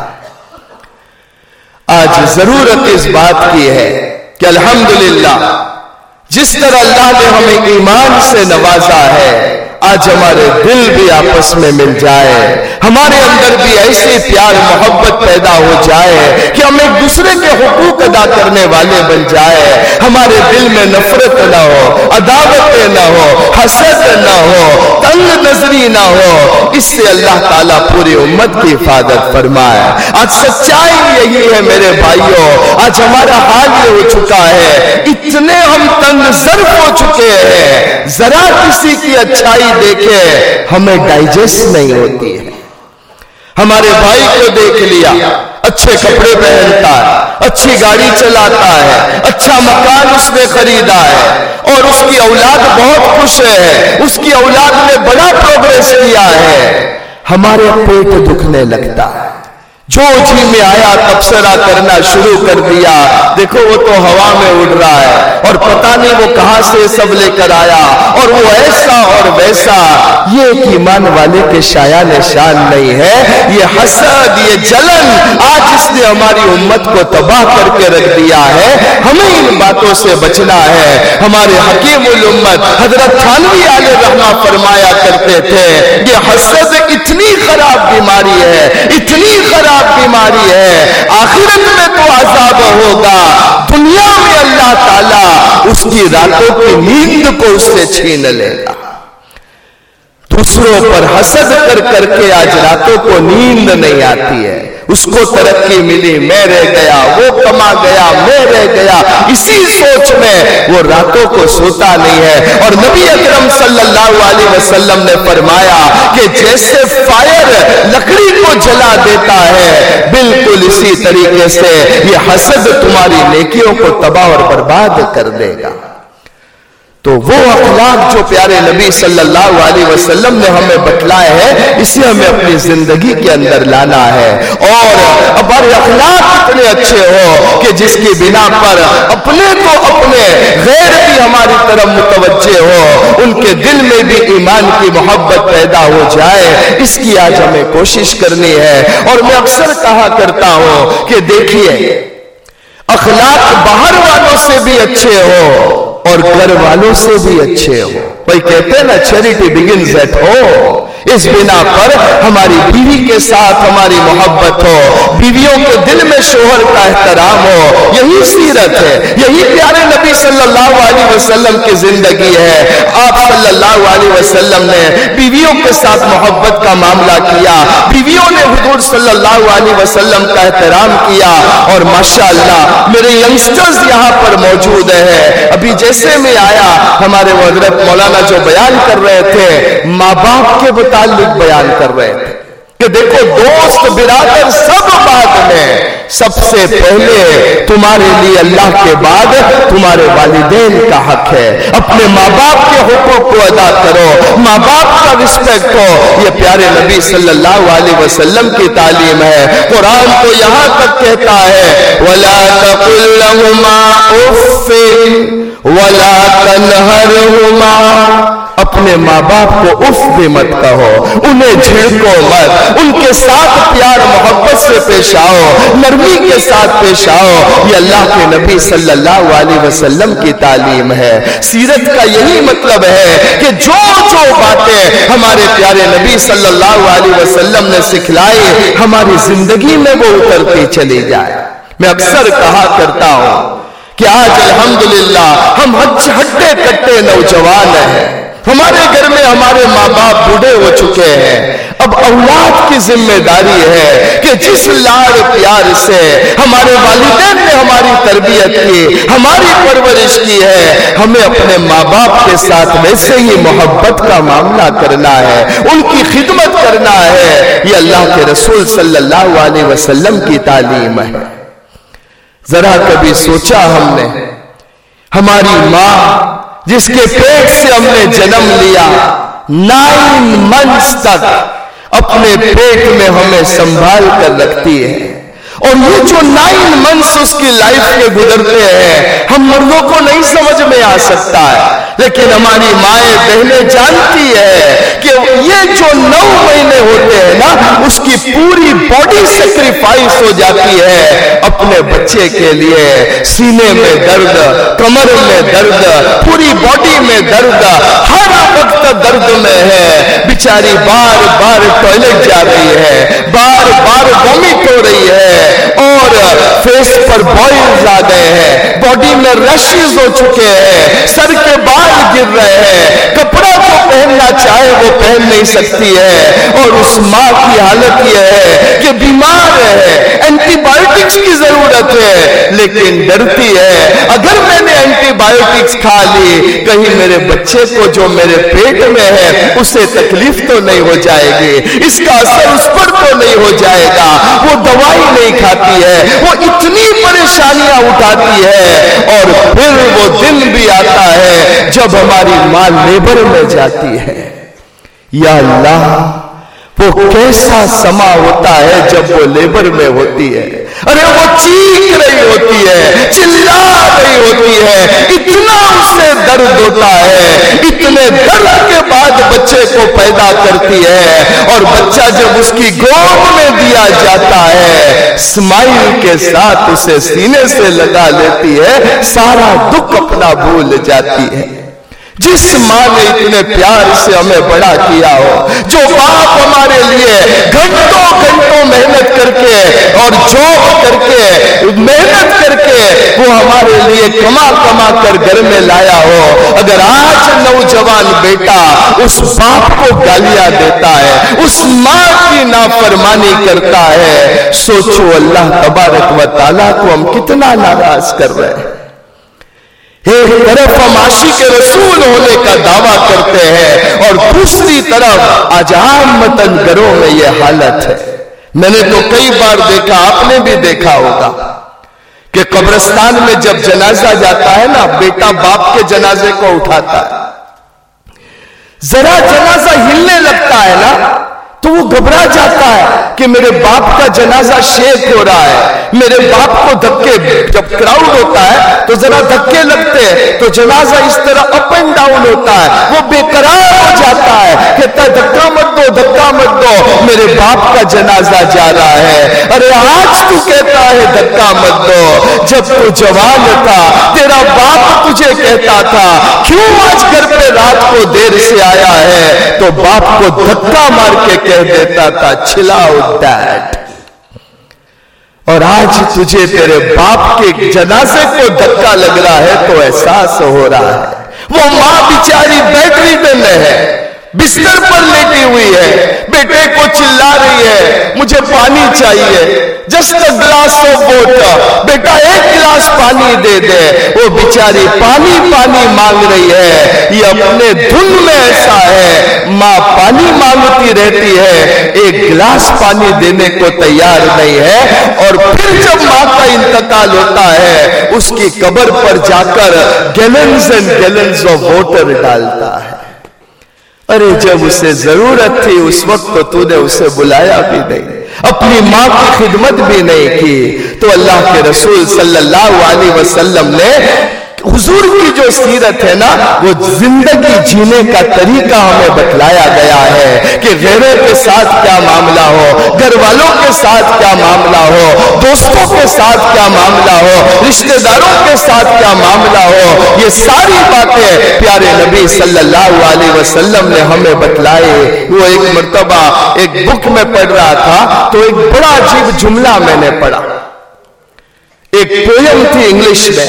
آج ضرورت اس بات کی ہے کہ الحمدللہ جس طرح اللہ نے ہمیں ایمان سے نوازا ہے, آج ہمارے دل بھی آپس میں مل جائے, ہمارے اندر بھی ایسی پیار محبت پیدا ہو جائے کہ ہم ایک دوسرے کے حقوق ادا کرنے والے بن جائے. ہمارے دل میں نفرت نہ ہو, عداوتیں نہ ہو, حسد نہ ہو, تنگ نظری نہ ہو. اس سے اللہ تعالیٰ پوری امت کی حفاظت فرمائے. آج سچائی یہی ہے میرے بھائیوں, آج ہمارا حال یہ ہو چکا ہے, اتنے ہم تنگ ظرف ہو چکے ہیں, ذرا کسی کی اچھائی دیکھے ہمیں ڈائجسٹ نہیں ہوتی ہے. ہمارے بھائی کو دیکھ لیا، اچھے کپڑے پہنتا ہے، اچھی گاڑی چلاتا ہے، اچھا مکان اس نے خریدا ہے، اور اس کی اولاد بہت خوش ہے، اس کی اولاد نے بڑا پروگریس کیا ہے. ہمارے پیٹ دکھنے لگتا ہے. جو جی میں آیا تبصرہ کرنا شروع کر دیا، دیکھو وہ تو ہوا میں اڑ رہا ہے اور پتہ نہیں وہ کہاں سے سب لے کر آیا، اور وہ ایسا اور ویسا. یہ ایک ایمان والے کے شایہ نشان نہیں ہے. یہ حسد، یہ جلن آج اس نے ہماری امت کو تباہ کر کے رکھ دیا ہے. ہمیں ان باتوں سے بچنا ہے. ہمارے حکیم الامت حضرت تھانوی علیہ رحمہ فرمایا کرتے تھے، یہ حسد اتنی خراب بیماری ہے، اتنی خراب بیماری ہے، آخرت میں تو عذاب ہوگا، دنیا میں اللہ تعالیٰ اس کی راتوں کی نیند کو اس سے چھین لے گا. دوسروں پر حسد کر کر کے آج راتوں کو نیند نہیں آتی ہے. اس کو ترقی ملی، میں رہ گیا، وہ کما گیا، میں رہ گیا، اسی سوچ میں وہ راتوں کو سوتا نہیں ہے. اور نبی اکرم صلی اللہ علیہ وسلم نے فرمایا کہ جیسے فائر لکڑی کو جلا دیتا ہے، بالکل اسی طریقے سے یہ حسد تمہاری نیکیوں کو تباہ اور برباد کر دے گا. تو وہ اخلاق جو پیارے نبی صلی اللہ علیہ وسلم نے ہمیں بتلائے ہیں، اسے ہمیں اپنی زندگی کے اندر لانا ہے. اور ہمارے اخلاق اتنے اچھے ہو کہ جس کی بنا پر اپنے تو اپنے غیر بھی ہماری طرف متوجہ ہو، ان کے دل میں بھی ایمان کی محبت پیدا ہو جائے. اس کی آج ہمیں کوشش کرنی ہے. اور میں اکثر کہا کرتا ہوں کہ دیکھیے، اخلاق باہر والوں سے بھی اچھے ہو اور گھر والوں سے بھی اچھے ہو. بھائی کہتے ہیں نا، چیریٹی بگنز ایٹ ہوم. اس بنا پر ہماری بیوی کے ساتھ ہماری محبت ہو، بیویوں کے دل میں شوہر کا احترام ہو. یہی سیرت ہے، یہی پیارے نبی صلی اللہ علیہ وسلم کی زندگی ہے. آپ صلی اللہ علیہ وسلم نے بیویوں کے ساتھ محبت کا معاملہ کیا، بیویوں نے حضور صلی اللہ علیہ وسلم کا احترام کیا. اور ماشاءاللہ میرے ینگسٹرز یہاں پر موجود ہیں. ابھی جیسے میں آیا، ہمارے حضرت مولانا جو بیان کر رہے تھے، ماں باپ کے متعلق بیان کر رہے تھے کہ دیکھو دوست برادر سب بعد میں، سب سے پہلے تمہارے لیے اللہ کے بعد تمہارے والدین کا حق ہے. اپنے ماں باپ کے حقوق کو ادا کرو، ماں باپ کا رسپیکٹ ہو. یہ پیارے نبی صلی اللہ علیہ وسلم کی تعلیم ہے. قرآن تو یہاں تک کہتا ہے، وَلَا تَقُلْ لَهُمَا أُفٍّ وَلَا تَنْهَرْهُمَا. اپنے ماں باپ کو اف بھی مت کہو، انہیں جھڑکو مت، ان کے ساتھ پیار محبت سے پیش آؤ، نرمی کے ساتھ پیش آؤ. یہ اللہ کے نبی صلی اللہ علیہ وسلم کی تعلیم ہے. سیرت کا یہی مطلب ہے کہ جو جو باتیں ہمارے پیارے نبی صلی اللہ علیہ وسلم نے سکھلائی، ہماری زندگی میں وہ اترتی چلی جائے. میں اکثر کہا کرتا ہوں کہ آج الحمدللہ ہم ہٹے کٹے نوجوان ہیں. ہمارے گھر میں ہمارے ماں باپ بوڑھے ہو چکے ہیں. اب اولاد کی ذمہ داری ہے کہ جس لاڑ پیار سے ہمارے والدین نے ہماری تربیت کی، ہماری پرورش کی ہے، ہمیں اپنے ماں باپ کے ساتھ ویسے ہی محبت کا معاملہ کرنا ہے، ان کی خدمت کرنا ہے. یہ اللہ کے رسول صلی اللہ علیہ وسلم کی تعلیم ہے. ذرا کبھی سوچا ہم نے، ہماری ماں جس کے پیٹ سے ہم نے جنم لیا، 9 منتھس تک اپنے پیٹ میں ہمیں سنبھال کر رکھتی ہے. اور یہ جو 9 منتھس اس کی لائف کے گزرتے ہیں، ہم مردوں کو نہیں سمجھ میں آ سکتا ہے، لیکن ہماری مائیں بہنیں جانتی ہے کہ یہ جو 9 مہینے ہوتے ہیں نا، اس کی پوری باڈی سیکریفائس ہو جاتی ہے اپنے بچے کے لیے. سینے میں درد، کمر میں درد، پوری باڈی میں درد، ہر وقت درد میں ہے. بیچاری بار بار ٹوائلٹ جا رہی ہے، بار بار وامٹ ہو رہی ہے، اور فیس پر بوائلز آ گئے ہیں، باڈی میں ریشز ہو چکے ہیں، سر کے بال گر رہے ہیں، کپڑا جو پہننا چاہے وہ پہن نہیں سکتی ہے. اور اس ماں کی حالت یہ ہے کہ بیمار ہے, اینٹی بایوٹکس کی ضرورت ہے, لیکن ڈرتی ہے اگر میں نے اینٹی بایوٹکس کھا لی کہیں میرے بچے کو جو میرے پیٹ میں ہے اسے تکلیف تو نہیں ہو جائے گی, اس کا اثر اس پر تو نہیں ہو جائے گا. وہ دوائی نہیں کھاتی ہے, وہ اتنی پریشانیاں اٹھاتی ہے. اور پھر وہ دن بھی آتا ہے جب ہماری ماں لیبر میں جاتی ہے. یا اللہ وہ کیسا سما ہوتا ہے جب وہ لیبر میں ہوتی ہے. ارے وہ چیخ رہی ہوتی ہے, چلا رہی ہوتی ہے, اتنا اسے درد ہوتا ہے, اتنے درد کے بعد بچے کو پیدا کرتی ہے. اور بچہ جب اس کی گود میں دیا جاتا ہے اسمائل کے ساتھ اسے سینے سے لگا لیتی ہے, سارا دکھ اپنا بھول جاتی ہے. جس ماں نے اتنے پیار سے ہمیں بڑا کیا ہو, جو باپ ہمارے لیے گھنٹوں گھنٹوں محنت کر کے اور جاب کر کے محنت کر کے وہ ہمارے لیے کما کما کر گھر میں لایا ہو, اگر آج نوجوان بیٹا اس باپ کو گالیاں دیتا ہے, اس ماں کی نافرمانی کرتا ہے, سوچو اللہ تبارک و تعالیٰ کو ہم کتنا ناراض کر رہے ہیں. ایک طرف ہم عاشق رسول ہونے کا دعویٰ کرتے ہیں اور دوسری طرف آج عامتاً گھروں میں یہ حالت ہے. میں نے تو کئی بار دیکھا, آپ نے بھی دیکھا ہوگا کہ قبرستان میں جب جنازہ جاتا ہے نا, بیٹا باپ کے جنازے کو اٹھاتا ہے, ذرا جنازہ ہلنے لگتا ہے نا تو وہ گھبرا جاتا ہے کہ میرے باپ کا جنازہ شیک ہو رہا ہے. میرے باپ کو دھکے, جب کراؤڈ ہوتا ہے تو ذرا دھکے لگتے ہیں تو جنازہ اس طرح اپ اینڈ ڈاؤن ہوتا ہے, وہ بے قرار ہو جاتا ہے, کہتا ہے دھکا مت دو, دھکا مت دو, میرے باپ کا جنازہ جا رہا ہے. ارے آج تو کہتا ہے دھکا مت دو, جب تو جوان تھا تیرا باپ تجھے کہتا تھا کیوں آج گھر پہ رات کو دیر سے آیا ہے, تو باپ کو دھکا مار کے کہہ دیتا تھا chill out dad. اور آج تجھے تیرے باپ کے جنازے کو دھکا لگ رہا ہے تو احساس ہو رہا ہے. وہ ماں بیچاری بیٹری میں ہے, بستر پر لیٹی ہوئی ہے, بیٹے کو چلا رہی ہے مجھے پانی چاہیے, just a glass of water, بیٹا ایک گلاس پانی دے دے. وہ بیچاری پانی پانی مانگ رہی ہے. یہ اپنے دھن میں ایسا ہے, ماں پانی مانگتی رہتی ہے, ایک گلاس پانی دینے کو تیار نہیں ہے. اور پھر جب ماں کا انتقال ہوتا ہے اس کی قبر پر جا کر gallons and gallons of water ڈالتا ہے. ارے جب اسے ضرورت تھی اس وقت تو نے اسے بلایا بھی نہیں, اپنی ماں کی خدمت بھی نہیں کی. تو اللہ کے رسول صلی اللہ علیہ وسلم نے حضور کی جو سیرت ہے نا, وہ زندگی جینے کا طریقہ ہمیں بتلایا گیا ہے کہ غیروں کے ساتھ کیا معاملہ ہو, گھر والوں کے ساتھ کیا معاملہ ہو, دوستوں کے ساتھ کیا معاملہ ہو, رشتہ داروں کے ساتھ کیا معاملہ ہو. یہ ساری باتیں پیارے نبی صلی اللہ علیہ وسلم نے ہمیں بتلائے. وہ ایک مرتبہ ایک بک میں پڑھ رہا تھا تو ایک بڑا عجیب جملہ میں نے پڑھا. ایک پویم تھی انگلش میں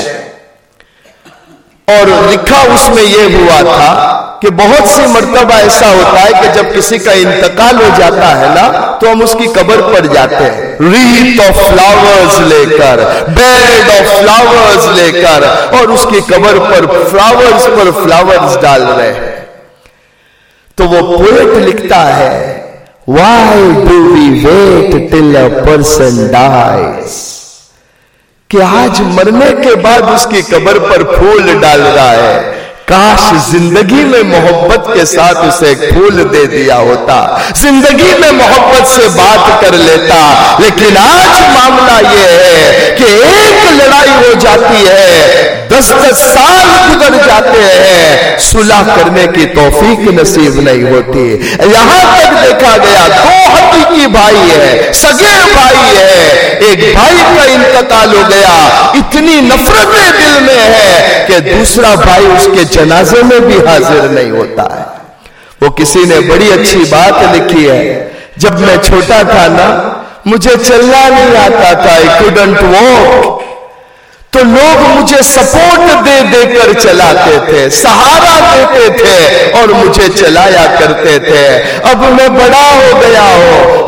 اور لکھا اس میں یہ ہوا تھا کہ بہت سی مرتبہ ایسا ہوتا ہے کہ جب کسی کا انتقال ہو جاتا ہے نا تو ہم اس کی قبر پر جاتے ہیں, ریت آف فلاورز لے کر, بیڈ آف فلاورز لے کر, اور اس کی قبر پر فلاورز پر فلاورز ڈال رہے ہیں. تو وہ پوئٹ لکھتا ہے, why do we wait till a person dies, کہ آج مرنے کے بعد اس کی قبر پر پھول ڈال رہا ہے. کاش زندگی میں محبت کے ساتھ اسے ایک پھول دے دیا ہوتا, زندگی میں محبت سے بات کر لیتا. لیکن آج معاملہ یہ ہے کہ ایک لڑائی ہو جاتی ہے, 10 سال گزر جاتے ہیں, صلح کرنے کی توفیق نصیب نہیں ہوتی. یہاں تک دیکھا گیا 2 حقیقی بھائی ہے, سگے بھائی ہے, ایک بھائی کا انتقال ہو گیا, اتنی نفرتیں دل میں ہے کہ دوسرا بھائی اس کے جنازے میں بھی حاضر نہیں ہوتا ہے. وہ کسی نے بڑی اچھی بات لکھی ہے, جب میں چھوٹا تھا نا مجھے چلنا نہیں آتا تھا, I couldn't walk, تو لوگ مجھے سپورٹ دے دے کر چلاتے تھے, سہارا دیتے تھے اور مجھے چلایا کرتے تھے. اب میں بڑا ہو گیا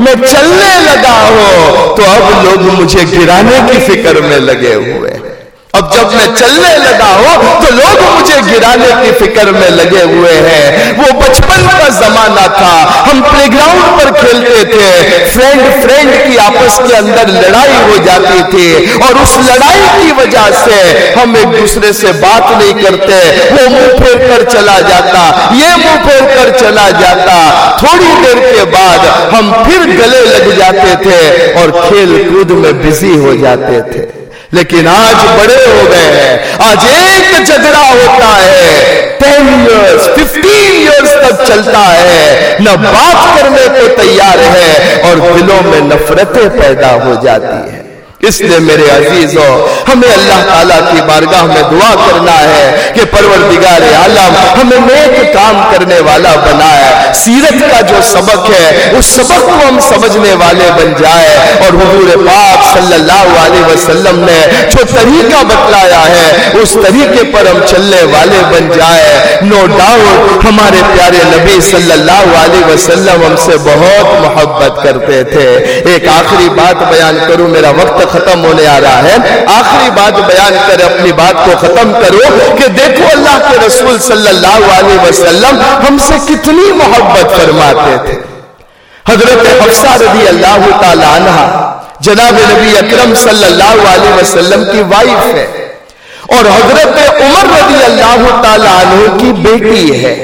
میں چلنے لگا ہوں تو اب لوگ مجھے گرانے کی فکر میں لگے ہوئے ہیں. اب جب میں چلنے لگا ہوں تو لوگ مجھے گرانے کی فکر میں لگے ہوئے ہیں. وہ بچپن کا زمانہ تھا, ہم پلے گراؤنڈ پر کھیلتے تھے, فرینڈ کی آپس کے اندر لڑائی ہو جاتی تھی اور اس لڑائی کی وجہ سے ہم ایک دوسرے سے بات نہیں کرتے. وہ منہ پھیر کر چلا جاتا, یہ منہ پھیر کر چلا جاتا, تھوڑی دیر کے بعد ہم پھر گلے لگ جاتے تھے اور کھیل کود میں بزی ہو جاتے تھے. لیکن آج بڑے ہو گئے ہیں, آج ایک جھگڑا ہوتا ہے 10 ایئرز 15 ایئرز تک چلتا ہے, نہ بات کرنے کو تیار ہے اور دلوں میں نفرتیں پیدا ہو جاتی ہیں. اس لیے میرے عزیزوں, ہمیں اللہ تعالیٰ کی بارگاہ میں دعا کرنا ہے کہ پروردگار عالم ہمیں نیک کام کرنے والا بنائے. سیرت کا جو سبق ہے اس سبق کو ہم سمجھنے والے بن جائے اور حضور پاک صلی اللہ علیہ وسلم نے جو طریقہ بتلایا ہے اس طریقے پر ہم چلنے والے بن جائے. نو ڈاؤٹ ہمارے پیارے نبی صلی اللہ علیہ وسلم ہم سے بہت محبت کرتے تھے. ایک آخری بات بیان کروں, میرا وقت ختم ہونے آ رہا ہے. آخری بات بیان کر اپنی بات کو ختم کرو کہ دیکھو اللہ کے رسول صلی اللہ علیہ وسلم ہم سے کتنی محبت فرماتے تھے. حضرت حفصہ رضی اللہ تعالی عنہ جناب نبی اکرم صلی اللہ علیہ وسلم کی وائف ہے اور حضرت عمر رضی اللہ تعالی عنہ کی بیٹی ہے.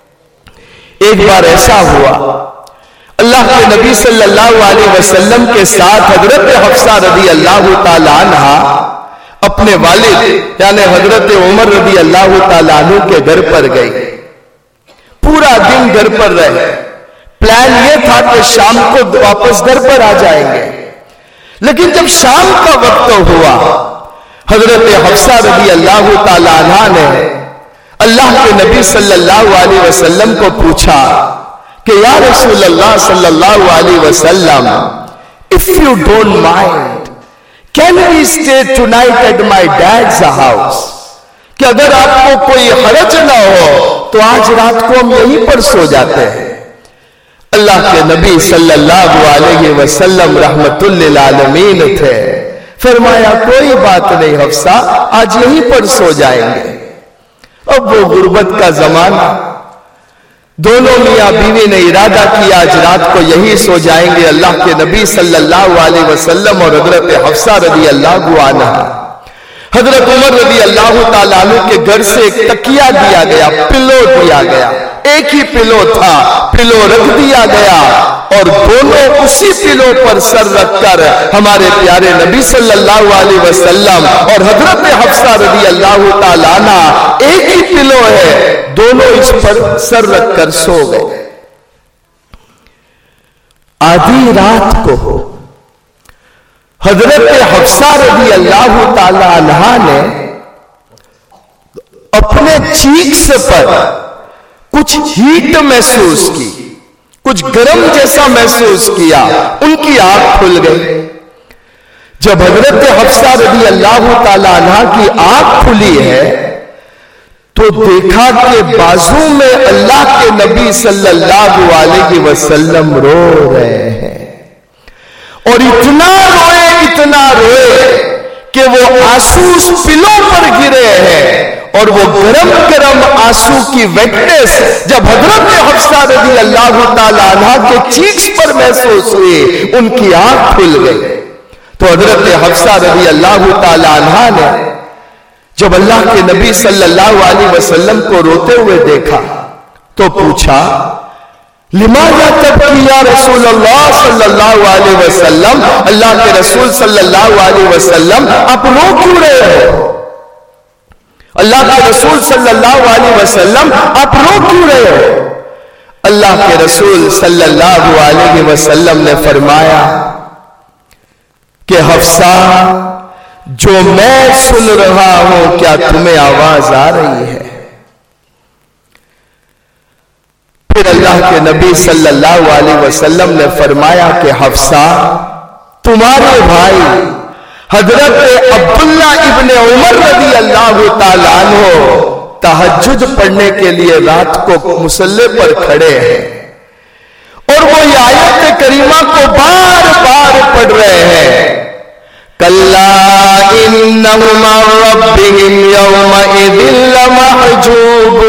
ایک بار ایسا ہوا, اللہ کے نبی صلی اللہ علیہ وسلم کے ساتھ حضرت حفصہ رضی اللہ تعالی عنہ اپنے والد یعنی حضرت عمر رضی اللہ تعالی عنہ کے گھر پر گئی. پورا دن گھر پر رہے. پلان یہ تھا کہ شام کو واپس گھر پر آ جائیں گے, لیکن جب شام کا وقت ہوا حضرت حفصہ رضی اللہ تعالی عنہ نے اللہ کے نبی صلی اللہ علیہ وسلم کو پوچھا کہ یا رسول اللہ صلی اللہ علیہ وسلم, if you don't mind, can we stay tonight at my dad's house? کہ اگر آپ کو کوئی حرج نہ ہو تو آج رات کو ہم یہیں پر سو جاتے ہیں. اللہ کے نبی صلی اللہ علیہ وسلم رحمت للعالمین تھے, فرمایا کوئی بات نہیں حفصہ, آج یہیں پر سو جائیں گے. اب وہ غربت کا زمانہ, دونوں میاں بیوی نے ارادہ کیا آج رات کو یہی سو جائیں گے. اللہ کے نبی صلی اللہ علیہ وسلم اور حضرت حفصہ رضی اللہ عنہ, حضرت عمر رضی اللہ تعالیٰ عنہ کے گھر سے ایک تکیہ دیا گیا, پلو دیا گیا, ایک ہی پلو تھا, پلو رکھ دیا گیا اور دونوں اسی پلو پر سر رکھ کر ہمارے پیارے نبی صلی اللہ علیہ وسلم اور حضرت حفصہ رضی اللہ تعالیٰ عنہ, ایک ہی پلو ہے, دونوں اس پر سر رکھ کر سو گئے. آدھی رات کو حضرت حفصہ رضی اللہ تعالی عنہا نے اپنے چیکس پر کچھ ہیٹ محسوس کی, کچھ گرم جیسا محسوس کیا, ان کی آنکھ کھل گئی. جب حضرت حفصہ رضی اللہ تعالی عنہا کی آنکھ کھلی ہے تو دیکھا کہ بازو میں اللہ کے نبی صلی اللہ علیہ وسلم رو رہے ہیں اور اتنا روئے کہ وہ آنسو اس پلوں پر گرے ہیں اور وہ گرم گرم آنسو کی ویٹنس جب حضرت حفصہ رضی اللہ تعالی عنہ کے چیکس پر محسوس ہوئی, ان کی آنکھ کھل گئی. تو حضرت حفصہ رضی اللہ تعالی عنہ نے جب اللہ کے نبی صلی اللہ علیہ وسلم کو روتے ہوئے دیکھا تو پوچھا لماذا تبکی یا رسول اللہ صلی اللہ علیہ وسلم, اللہ کے رسول صلی اللہ علیہ وسلم آپ رو کیوں رہے ہو؟ اللہ کے رسول صلی اللہ علیہ وسلم آپ رو کیوں رہے ہو؟ اللہ کے رسول صلی اللہ علیہ وسلم نے فرمایا کہ حفصہ جو میں سن رہا ہوں کیا تمہیں آواز آ رہی ہے؟ پھر اللہ کے نبی صلی اللہ علیہ وسلم نے فرمایا کہ حفصہ تمہارے بھائی حضرت عبداللہ ابن عمر رضی اللہ تعالیٰ عنہ تہجد پڑھنے کے لیے رات کو مصلی پر کھڑے ہیں اور وہ یہ آیت کریمہ کو रहे हैं, कल्ला इन्नहुम अन रब्बिहिम यौमइदिन लमहजूबून।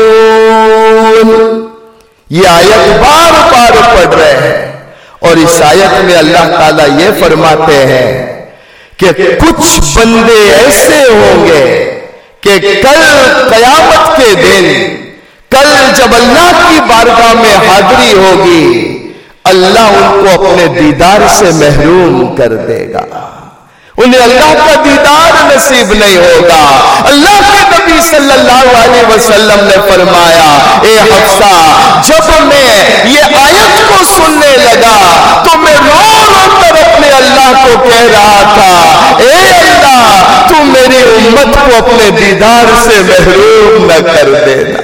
ये आयत बार बार पढ़ रहे हैं और इस आयत में अल्लाह ताला ये फरमाते हैं कि कुछ बंदे ऐसे होंगे कि कल कयामत के दिन, कल जब अल्लाह की बारगाह में हाजिरी होगी, अल्लाह उनको अपने दीदार से महरूम कर देगा, उन्हें अल्लाह का दीदार नसीब नहीं होगा। अल्लाह के नबी सल्लल्लाहु अलैहि वसल्लम ने फरमाया, ए हफ्सा, जब मैं ये आयत को सुनने लगा तो मैं रो रो कर अपने अल्लाह को कह रहा था, ए अल्लाह, तू मेरी उम्मत को अपने दीदार से महरूम न कर देना,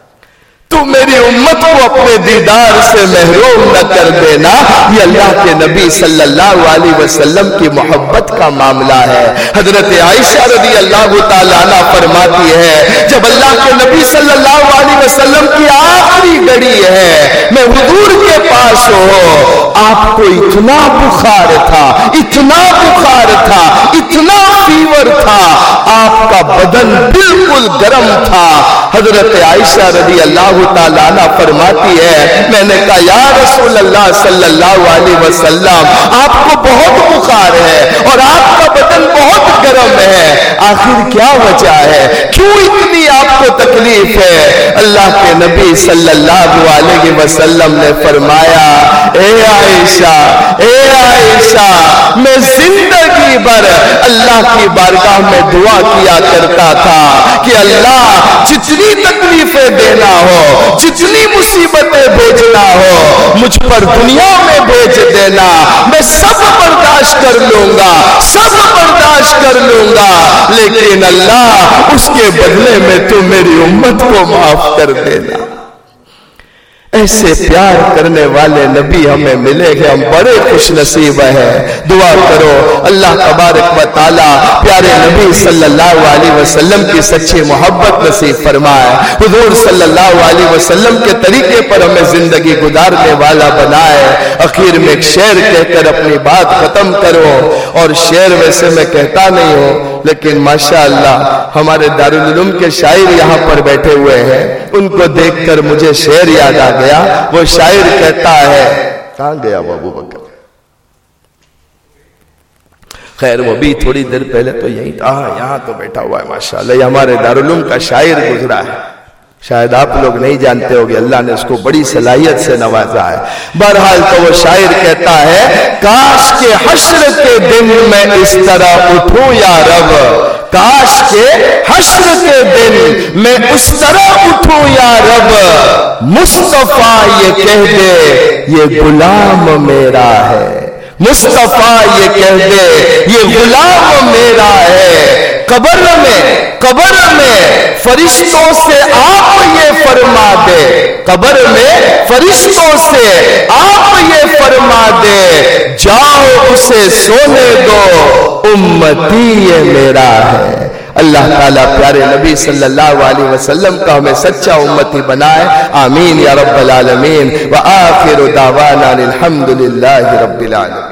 तू मेरी उम्मत को अपने दीदार से महरूम न कर देना। ये अल्लाह के नबी सल्लल्लाहु अलैहि वसल्लम की मोहब्बत का मामला है। हजरत आयशा रज़ी अल्लाह ताला अन्हा फरमाती है, जब अल्लाह के नबी सल्लल्लाहु अलैहि वसल्लम की आखिरी घड़ी है, मैं हुजूर के पास हूँ, आपको इतना बुखार था, इतना बुखार था, इतना फीवर था, आपका बदन बिल्कुल गर्म था। हजरत आयशा रज़ी अल्लाह ताला अन्हा फरमाती है, मैंने कहा या रसूल अल्लाह सल्लल्लाहु अलैहि वसल्लम, आपको बहुत बुखार है और आपका बदन बहुत गर्म है, आखिर क्या वजह है, क्यों इतनी आपको तकलीफ है? अल्लाह के नबी सल्लल्लाहु अलैहि वसल्लम ने फरमाया, ए आयशा, ए आयशा, मैं जिंदगी भर अल्लाह की बारगाह में दुआ किया करता था कि अल्लाह जितनी तकलीफें देना हो, जितनी मुसीबतें भेजना हो, मुझ पर दुनिया में भेज देना, मैं सब बर्दाश्त कर लूंगा, सब बर्दाश्त कर लूंगा, लेकिन अल्लाह उसके बदले में तू मेरी उम्मत को माफ कर देना। ऐसे प्यार करने वाले नबी हमें मिलेंगे, हम बड़े खुश नसीब हैं। दुआ करो अल्लाह तबारक व तआला प्यारे नबी सल्लल्लाहु अलैहि वसल्लम की सच्ची मोहब्बत नसीब फरमाए, हुजूर सल्लल्लाहु अलैहि वसल्लम के तरीके पर हमें जिंदगी गुजारने वाला बनाए। आखिर में एक शेर कहकर अपनी बात खत्म करो, और शेर वैसे मैं कहता नहीं हूँ, लेकिन माशाअल्लाह हमारे दारुल उलूम के शायर यहाँ पर बैठे हुए हैं, उनको देखकर मुझे शेर याद आ गया। वो शायर कहता है, कहाँ गया वो अबू बकर? खैर वो भी थोड़ी देर पहले तो यही था, यहाँ तो बैठा हुआ है माशाअल्लाह, ये हमारे दारुल उलूम का शायर गुजरा है, शायद आप लोग नहीं जानते होंगे, अल्लाह ने उसको बड़ी सलाहियत से नवाजा है। बहरहाल तो वो शायर कहता है, काश के हश्र के दिन में इस तरह उठूं या रब, काश के हश्र के दिन मैं उस तरह उठूं या रब, मुस्तफा ये कह दे ये गुलाम मेरा है, मुस्तफा ये कह दे ये गुलाम मेरा है। कब्र में फरिश्तों से आप ये फरमा दे, कब्र में फरिश्तों से आप ये फरमा दे, जाओ उसे सोने दो, उम्मती ये मेरा है। अल्लाह ताला प्यारे नबी सल्लल्लाहु अलैहि वसल्लम का हमें सच्चा उम्मती बनाए, आमीन या रब्बल आलमीन। व आखिरु दावाना अल्हम्दुलिल्लाहि रब्बिल आलमीन।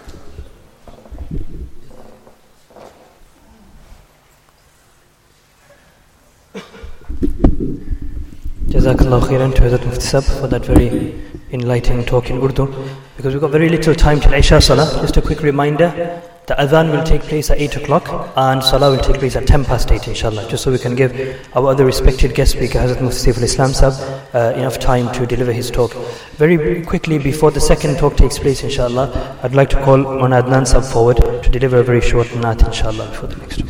Jazakallah khairan to Hazrat Mufti Sahab for that very enlightening talk in Urdu. Because we've got very little time till Isha Salah, just a quick reminder, the adhan will take place at 8 o'clock and Salah will take place at 10 past 8 inshallah, just so we can give our other respected guest speaker Hazrat Mufti Saiful Islam Sahab enough time to deliver his talk. Very quickly before the second talk takes place inshallah, I'd like to call Mawlana Adnan Sahab forward to deliver a very short naat inshallah before the next talk.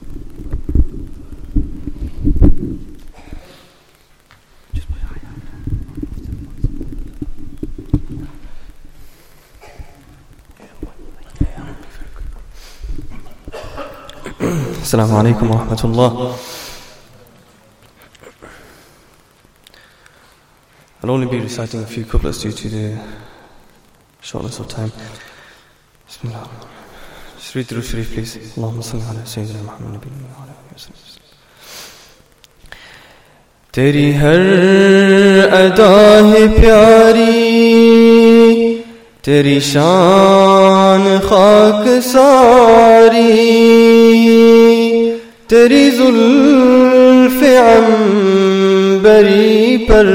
Assalamu alaikum wa rahmatullah. I'll only be reciting a few couplets due to the shortness of time. Bismillah. Just read through Sharif, please. Allahumma salli ala Sayyidina Muhammad nabiyina wa ala alihi wa sallam. تیری ہر ادا ہے پیاری تیری شان خاک ساری، تیری زلف عنبری پر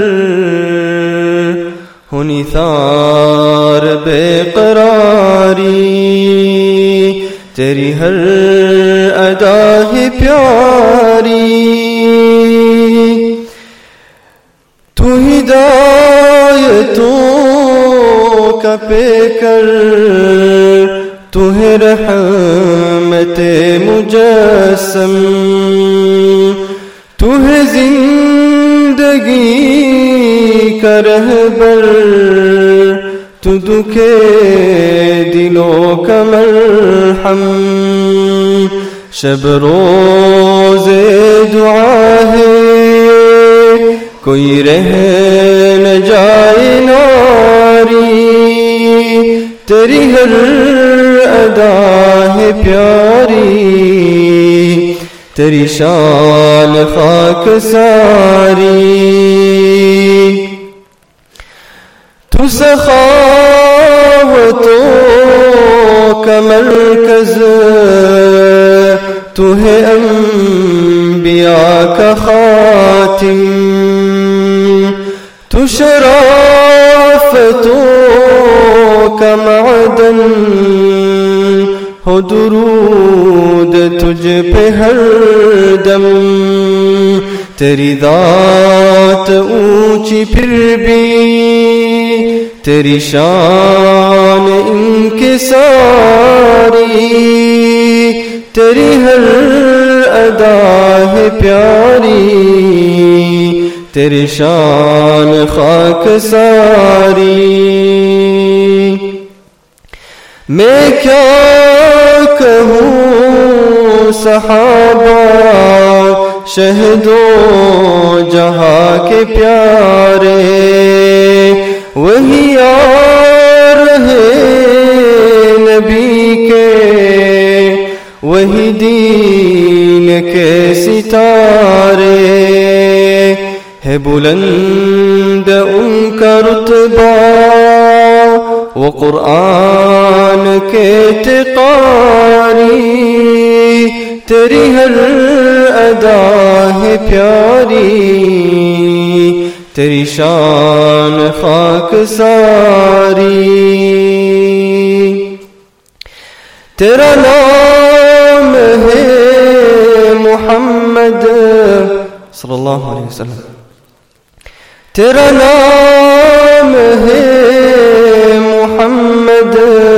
ہو نثار بے قراری، تیری ہر ادا ہے پیاری، تو ہدایتوں کا پیکر، تو ہے رحمت مجسم، تو ہے زندگی کا رہبر، تو دکھے دلوں کا مرہم، شب روز دعا ہے کوئی رہ نہ جائے ناری، تیری ہر ادا ہے پیاری، تیری شان خاک ساری، تو سخاوتوں کا مرکز، تو ہے انبیاء کا خاتم، تو شرافتوں کا معدن، ہو درود تجھ پہ ہر دم، تیری ذات اونچی پھر بھی تیری شان انکساری، تیری ہر ادا ہے پیاری، تیری شان خاک ساری، میں کیا کہوں صحابہ شہدوں جہاں کے پیارے، وہی یار رہے نبی کے، وہی دین کے ستارے، ہے بلند ان کا رتبہ وہ قرآن کے تقاری، تیری ہر ادا ہے پیاری، تیری شان خاک ساری، تیرا نام ہے محمد صلی اللہ علیہ وسلم، تیرا نام ہے محمد،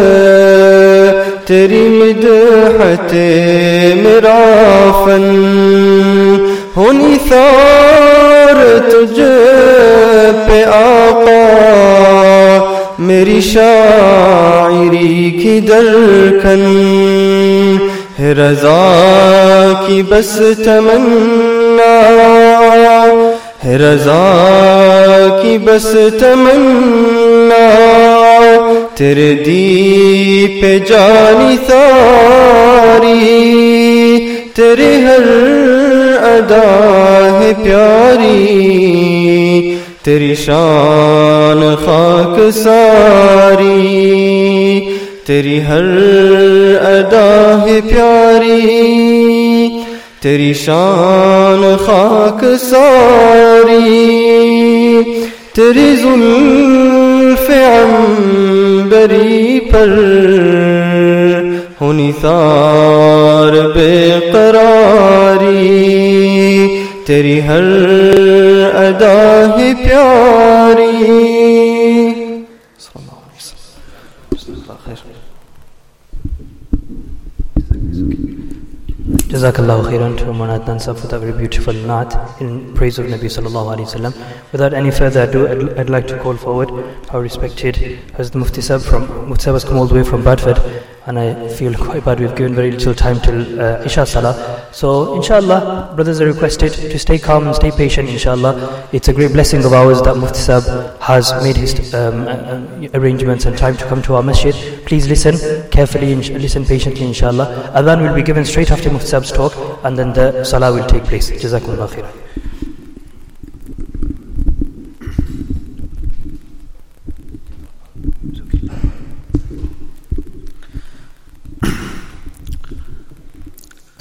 تیری مدحت میرا فن، ہو نثار تجھ پہ آقا، میری شاعری کی درکن، ہے رضا کی بس تمنا، ہے رضا کی بس تمنا، تیرے دیپ پہ جانی ساری، تیرے ہر ادا ہے پیاری، تیری شان خاک ساری، تیری ہر ادا ہے پیاری، تیری شان خاک ساری، تیری زلف عنبری پر ہو نثار بے قراری، تیری ہر ادا ہے پیاری، Jazakallahu khairan to Manat Nansab for that very beautiful naat in praise of Nabi sallallahu alaihi wasallam. Without any further ado, I'd like to call forward our respected Hazrat Mufti Sahib Mufti Sahib has come all the way from Bradford, and I feel quite bad we've given very little time till Isha Salah. So inshallah, brothers are requested to stay calm and stay patient. Inshallah, it's a great blessing of ours that Mufti Sahib has made his arrangements and time to come to our masjid. Please listen carefully, listen patiently. Inshallah, adhan will be given straight after Mufti Sahib's talk, and then the salah will take place. Jazakumullah khairan.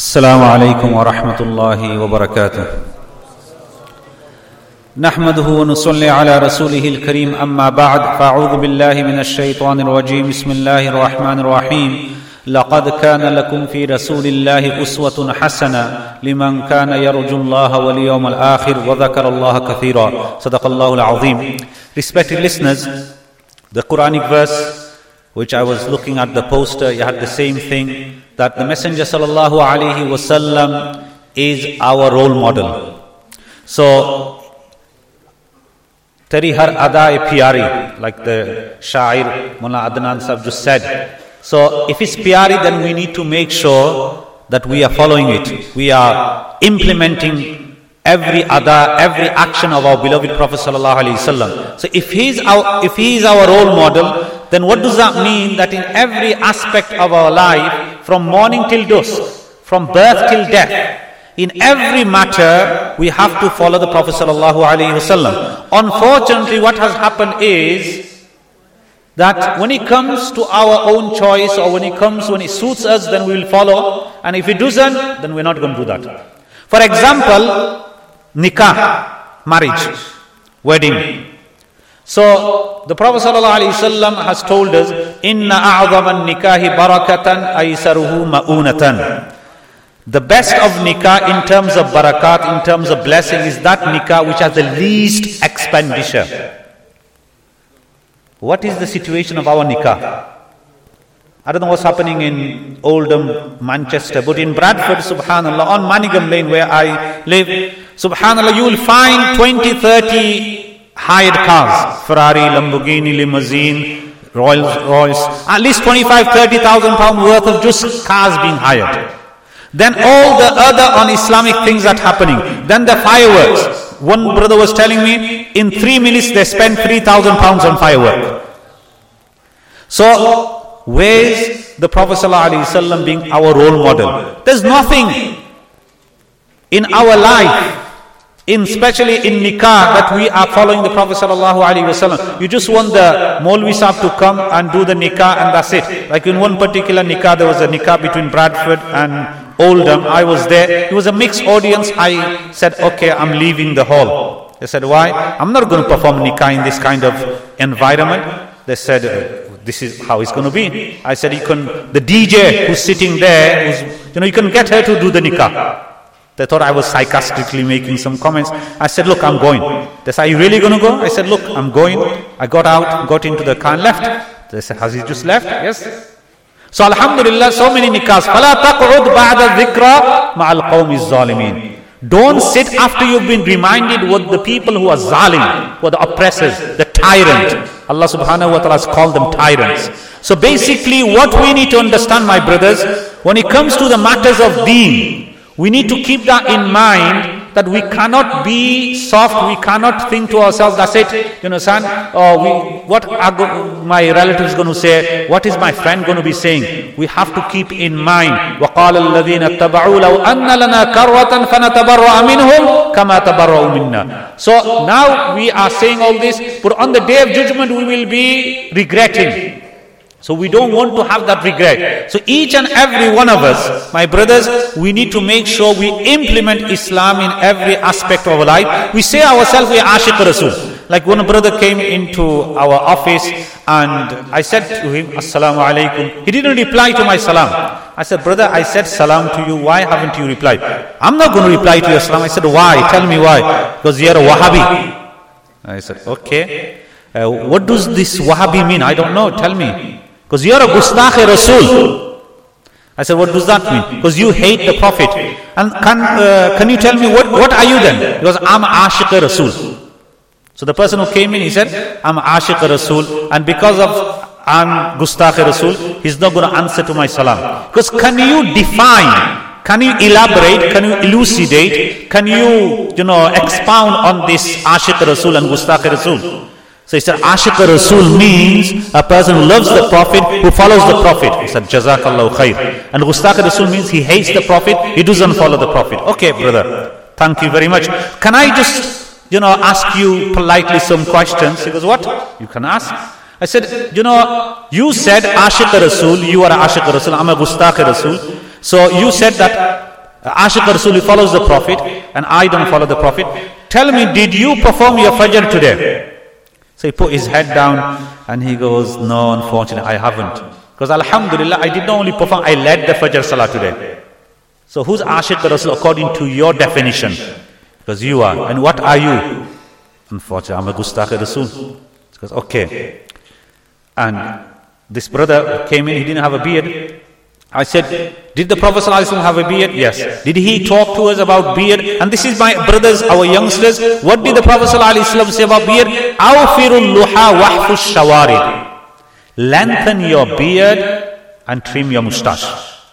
السلام عليكم ورحمة الله وبركاته. نحمده ونصلي على رسوله الكريم أما بعد فأعوذ بالله من الشيطان الرجيم بسم الله الرحمن الرحيم لقد كان لكم في رسول الله أسوة حسنة لمن كان يرجو الله واليوم الآخر وذكر الله كثيرا صدق الله العظيم. Respected listeners, the Quranic verse which I was looking at the poster, you had the same thing, that the Messenger sallallahu alaihi wasallam is our role model. So, Teri har ada pyari, like the Sha'ir Mullah Adnan Sahib just said. So, if it's pyari, then we need to make sure that we are following it. We are implementing every ada, every action of our beloved Prophet sallallahu alaihi wasallam. So, if he is our role model, then what does that mean? That in every aspect of our life, from morning till dusk, from birth till death, in every matter, we have to follow the Prophet sallallahu alaihi wasallam. Unfortunately, what has happened is that when it comes to our own choice, or when it suits us, then we will follow. And if it doesn't, then we're not going to do that. For example, nikah, marriage, wedding. So, the Prophet ﷺ has told us, Inna a'adhaman nikahi barakatan aysaruhu ma'unatan. The best of nikah in terms of barakat, in terms of blessing, is that nikah which has the least expenditure. What is the situation of our nikah? I don't know what's happening in Oldham, Manchester, but in Bradford, subhanAllah, on Manningham Lane where I live, subhanAllah, you will find 20, 30 hired cars, Ferrari, Lamborghini, limousine, Rolls, at least 25-30,000 pound worth of just cars being hired. Then all the other un-Islamic things that happening. Then the fireworks. One brother was telling me, in 3 minutes they spend 3,000 pounds on firework. So, where's the Prophet ﷺ being our role model? There's nothing in our life, especially in nikah, that we are following the Prophet ﷺ. You just want the Maulvi Sahib to come and do the nikah and that's it. Like in one particular nikah, there was a nikah between Bradford and Oldham. I was there. It was a mixed audience. I said, okay, I'm leaving the hall. They said, why? I'm not going to perform nikah in this kind of environment. They said, this is how it's going to be. I said, the DJ who's sitting there, you can get her to do the nikah. They thought I was sarcastically making some comments. I said, look, I'm going. They said, are you really going to go? I said, look, I'm going. I got out, got into the car and left. They said, has he just left? Yes. So alhamdulillah, so many nikahs. فَلَا تَقْعُدْ بَعْدَ الذِّكْرَى مَعَ الْقَوْمِ الظَّالِمِينَ. Don't sit after you've been reminded with the people who are zalim, who are the oppressors, the tyrant. Allah subhanahu wa ta'ala has called them tyrants. So basically what we need to understand, my brothers, when it comes to the matters of deen, we need to keep that in mind, that we cannot be soft, we cannot think to ourselves, that's it, son, what are my relatives going to say, what is my friend going to be saying? We have to keep in mind, وَقَالَ الَّذِينَ اتَّبَعُوا لَوْ أَنَّ لَنَا كَرَّةً فَنَتَبَرَّأَ مِنْهُمْ كَمَا تَبَرَّأُوا مِنَّا. So now we are saying all this, but on the day of judgment we will be regretting. So we don't want to have that regret. So each and every one of us, my brothers, we need to make sure we implement Islam in every aspect of our life. We say ourselves we are Ashiq Rasul. Like one brother came into our office and I said to him, Assalamu alaikum. He didn't reply to my salam. I said, brother, I said salam to you. Why haven't you replied? I'm not going to reply to your salam. I said, why? Tell me why. Because you're a Wahhabi. I said, okay. What does this Wahhabi mean? I don't know. Tell me. Because you are a Gustakh Rasul. I said, what does that mean? Because you hate the Prophet. And can you tell me what are you then? Because I'm Ashiq Rasul. So the person who came in, he said, I'm Ashiq Rasul. And because of I'm Gustakh Rasul, he's not going to answer to my salam. Because can you define, can you elaborate, can you elucidate, can you expound on this Ashiq Rasul and Gustakh Rasul? So he said, Ashiq Rasul means a person who loves the Prophet, who follows the Prophet. He said, Jazakallahu khair. And Gustakh Rasul means he hates the Prophet, he doesn't follow the Prophet. Okay, brother, thank you very much. Can I just, ask you politely some questions? He goes, what? You can ask. I said, you said Ashiq Rasul, you are Ashiq Rasul, I'm a Gustakh Rasul. So you said that Ashiq Rasul, he follows the Prophet, and I don't follow the Prophet. Tell me, did you perform your Fajr today? So he put his head down and he goes, no, unfortunately, I haven't. Because Alhamdulillah, I did not only perform, I led the Fajr Salah today. So who's Ashiq Rasul according to your definition? Because you are. And what are you? Unfortunately, I'm a Gustakh Rasul. He goes, okay. And this brother came in, he didn't have a beard. I said, did the Prophet ﷺ have a beard? Yes. Did he talk to us about beard? And this is my brothers, our youngsters. What did the Prophet ﷺ say about beard? Awfirul luha wahfu shawarid. Lengthen your beard and trim your moustache.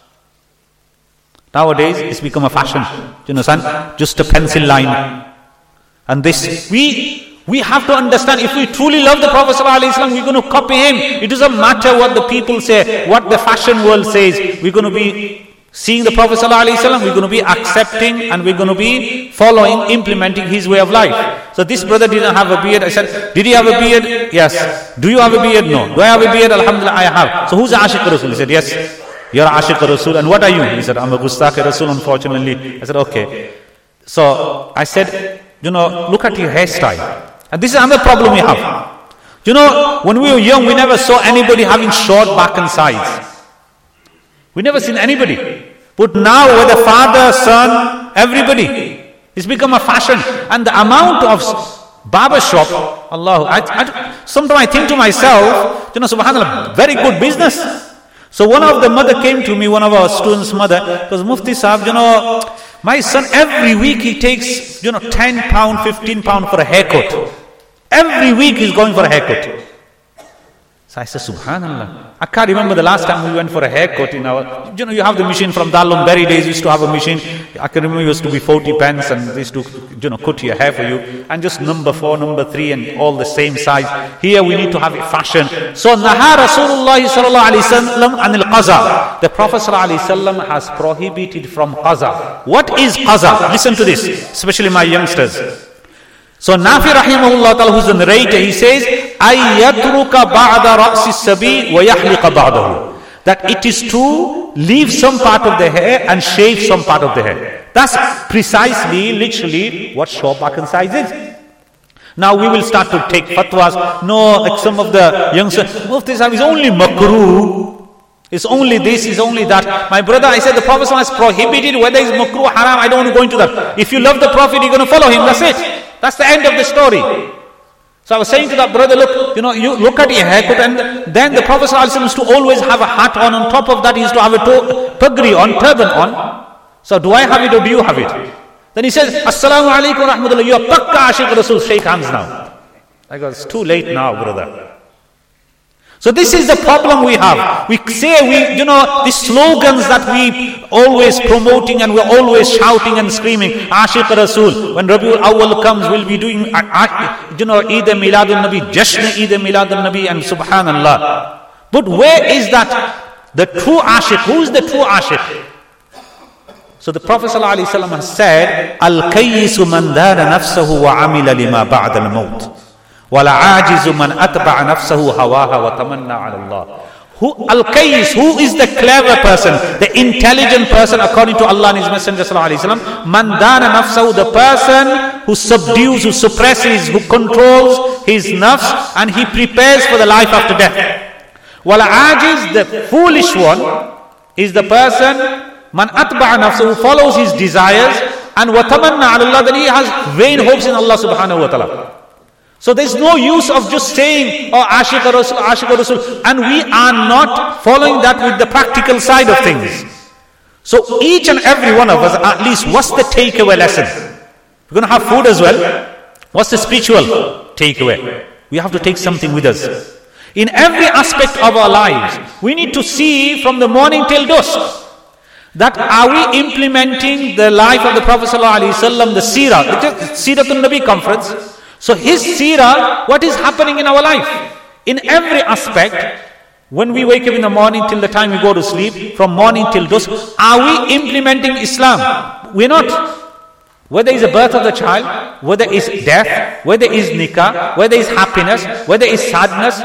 Nowadays, it's become a fashion. You know, son, just a pencil line. And this, we have to understand, if we truly love the Prophet ﷺ, we're going to copy him. It doesn't matter what the people say, what the fashion world says. We're going to be seeing the Prophet ﷺ, we're going to be accepting, and we're going to be following, implementing his way of life. So this brother didn't have a beard. I said, did he have a beard? Yes. Do you have a beard? No. Do I have a beard? Alhamdulillah, I have. So who's Ashiq Rasul? He said, yes. You're Ashiq Rasul. And what are you? He said, I'm a Gustakh Rasul, unfortunately. I said, okay. So I said, you know, look at your hairstyle. And this is another problem we have. You know, when we were young, we never saw anybody having short back and sides. We never seen anybody. But now, whether father, son, everybody, it's become a fashion. And the amount of barber shop, Allah, sometimes I think to myself, you know, subhanAllah, very good business. So one of the mother came to me, one of our students' mother, because Mufti Sahab, you know, my son every week he takes, you know, 10 pound, 15 pound for a haircut. Every week he's going for a haircut. So I said, subhanallah. I can't remember the last time we went for a haircut in our, you know, you have the machine from Darul Berry days, we used to have a machine. I can remember it used to be 40 pence and they used to, you know, cut your hair for you. And just number 4, number 3 and all the same size. Here we need to have it fashion. So, Naha Rasulullah sallallahu alayhi wasallam anil qaza. The Prophet sallallahu alayhi wasallam has prohibited from qaza. What is qaza? Listen to this, especially my youngsters. So Nafi rahimahullah ta'ala, who's the narrator, he says, أَيَّتْرُكَ بَعْدَ رَأْسِ السَّبِي وَيَحْلِقَ بَعْدَهُ. That it is to leave some part of the hair and shave some part of the hair. That's precisely, literally, what short back and sides is. Now we will start to take fatwas. No, like some of the youngsters, Mufti Sahib is only makruh. It's only this, it's only that. My brother, I said the Prophet has prohibited, whether it's makruh, haram, I don't want to go into that. If you love the Prophet, you're going to follow him, that's it. That's the end of the story. So I was saying to that brother, look, you know, you look at your haircut, and then the Prophet ﷺ used to always have a hat on top of that he used to have a pagri on, turban on. So do I have it or do you have it? Then he says, Assalamu alaikum wa rahmatullah, you are pakka Ashiq Rasul, shake hands now. I go, it's too late now, brother. So this is the problem we have. We say, you know, these slogans that we always promoting and we're always shouting and screaming, Ashiq Rasul. When Rabiul Awwal comes, we'll be doing, you know, Eid Miladul Nabi, Jashn Eid Miladul Nabi, and subhanallah. But where is that? The true Ashiq. Who is the true Ashiq? So the Prophet ﷺ has said, Al-Kayyisu man dana nafsahu wa amila lima ba'da al-maut. وَلَعَاجِزُ مَنْ أَتْبَعَ نَفْسَهُ هَوَاهَا وَتَمَنَّى عَلَى اللَّهِ. Who Al-Kayyis, who is the clever person, the intelligent person according to Allah and His Messenger sallallahu alaihi wasallam? مَنْ دَانَ نَفْسَهُ, the person who subdues, who suppresses, who controls his nafs, and he prepares for the life after death. وَلَعَاجِزُ, the foolish one, is the person, مَنْ أَتْبَعَ نَفْسَهُ, who follows his desires, and وَتَمَنَّى عَلَى اللَّهِ, that he has vain hopes in Allah subhanahu wa ta'ala. So there's no use of just saying, oh, Ashiq Rasul, Ashiq Rasul, and we are not following that with the practical side of things. So each and every one of us, at least, what's the takeaway lesson? We're going to have food as well. What's the spiritual takeaway? We have to take something with us. In every aspect of our lives, we need to see from the morning till dusk, that are we implementing the life of the Prophet ﷺ, the Seerah, the Seeratul Nabi conference. So his seerah, what is happening in our life? In every aspect, when we wake up in the morning till the time we go to sleep, from morning till dusk, are we implementing Islam? We're not. Whether it's the birth of the child, whether it's death, whether it's nikah, whether it's happiness, whether it's sadness,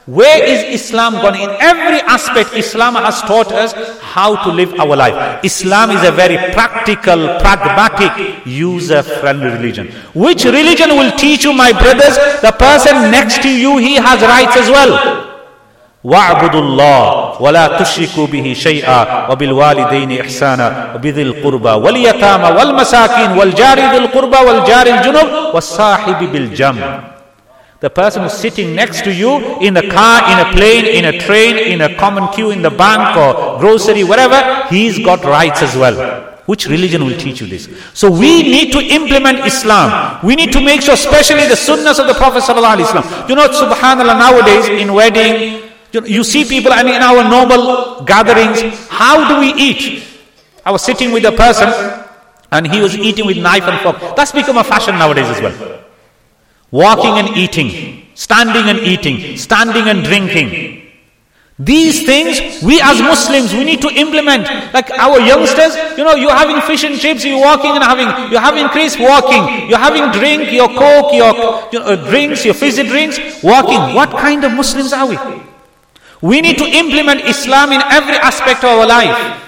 Where is Islam gone? In every aspect, Islam has taught us how to live our life. Islam is a very practical, pragmatic, user-friendly religion. Which religion will teach you, my brothers? The person next to you, he has rights as well. وَاعْبُدُوا اللَّهَ وَلَا تُشْرِكُوا بِهِ شَيْئًا وَبِالْوَالِدَيْنِ إِحْسَانًا وَبِذِي الْقُرْبَى وَالْيَتَامَى وَالْمَسَاكِينِ وَالْجَارِ ذِي الْقُرْبَى وَالْجَارِ الْجُنُبِ وَالصَّاحِبِ بِالْجَنبِ. The person who's sitting next to you in a car, in a plane, in a train, in a common queue, in the bank or grocery, wherever, he's got rights as well. Which religion will teach you this? So we need to implement Islam. We need to make sure, especially the sunnahs of the Prophet ﷺ. You know, subhanAllah, nowadays in wedding, you see people, and in our normal gatherings, how do we eat? I was sitting with a person and he was eating with knife and fork. That's become a fashion nowadays as well. Walking and eating, standing and eating, standing and drinking. These things, we as Muslims, we need to implement. Like our youngsters, you're having fish and chips, you're walking and you're having crisp, walking. You're having drink, your coke, your drinks, your fizzy drinks, walking. What kind of Muslims are we? We need to implement Islam in every aspect of our life.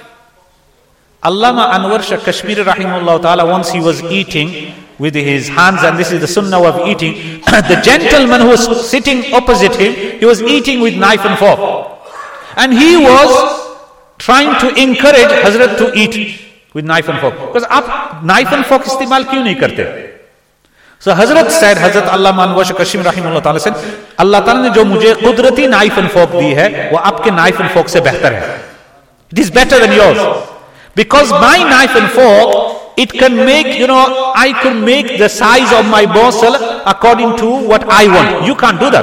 Allama Anwar Shah Kashmiri rahimahullah ta'ala, once he was eating with his hands, and this is the sunnah of eating. The gentleman who was sitting opposite him, he was eating with knife and fork. And he was trying to encourage Hazrat to eat with knife and fork. Because aap knife and fork istemal kyun nahi karte? So Hazrat said, Hazrat Allama Anwar Shah Kashmiri rahimahullah ta'ala said, Allah ta'ala ne jo mujhe qudrati knife and fork di hai, wo aapke knife and fork se behtar hai. It is better than yours. Because my knife and fork, it can make, I could make the size of my morsel according to what I want. You can't do that.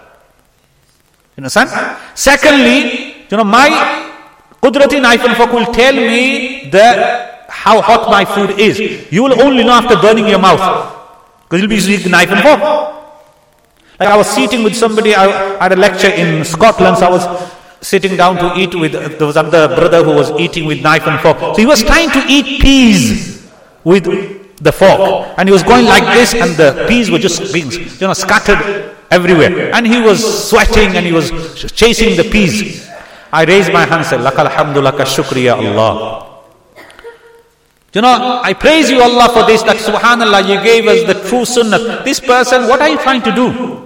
You understand? Secondly, my Qudrati knife and fork will tell me how hot my food is. You will only know after burning your mouth. Because you'll be using knife and fork. Like I was sitting with somebody, I had a lecture in Scotland, so I was sitting down to eat with, there was another brother who was eating with knife and fork. So he was trying to eat peas with the fork, and he was going like this, and the peas were just being scattered everywhere, and he was sweating and he was chasing the peas. I raised my hand and said, Lakal hamdu laka shukriya Allah. I praise you Allah for this, that subhanallah, you gave us the true sunnah. This person, what are you trying to do?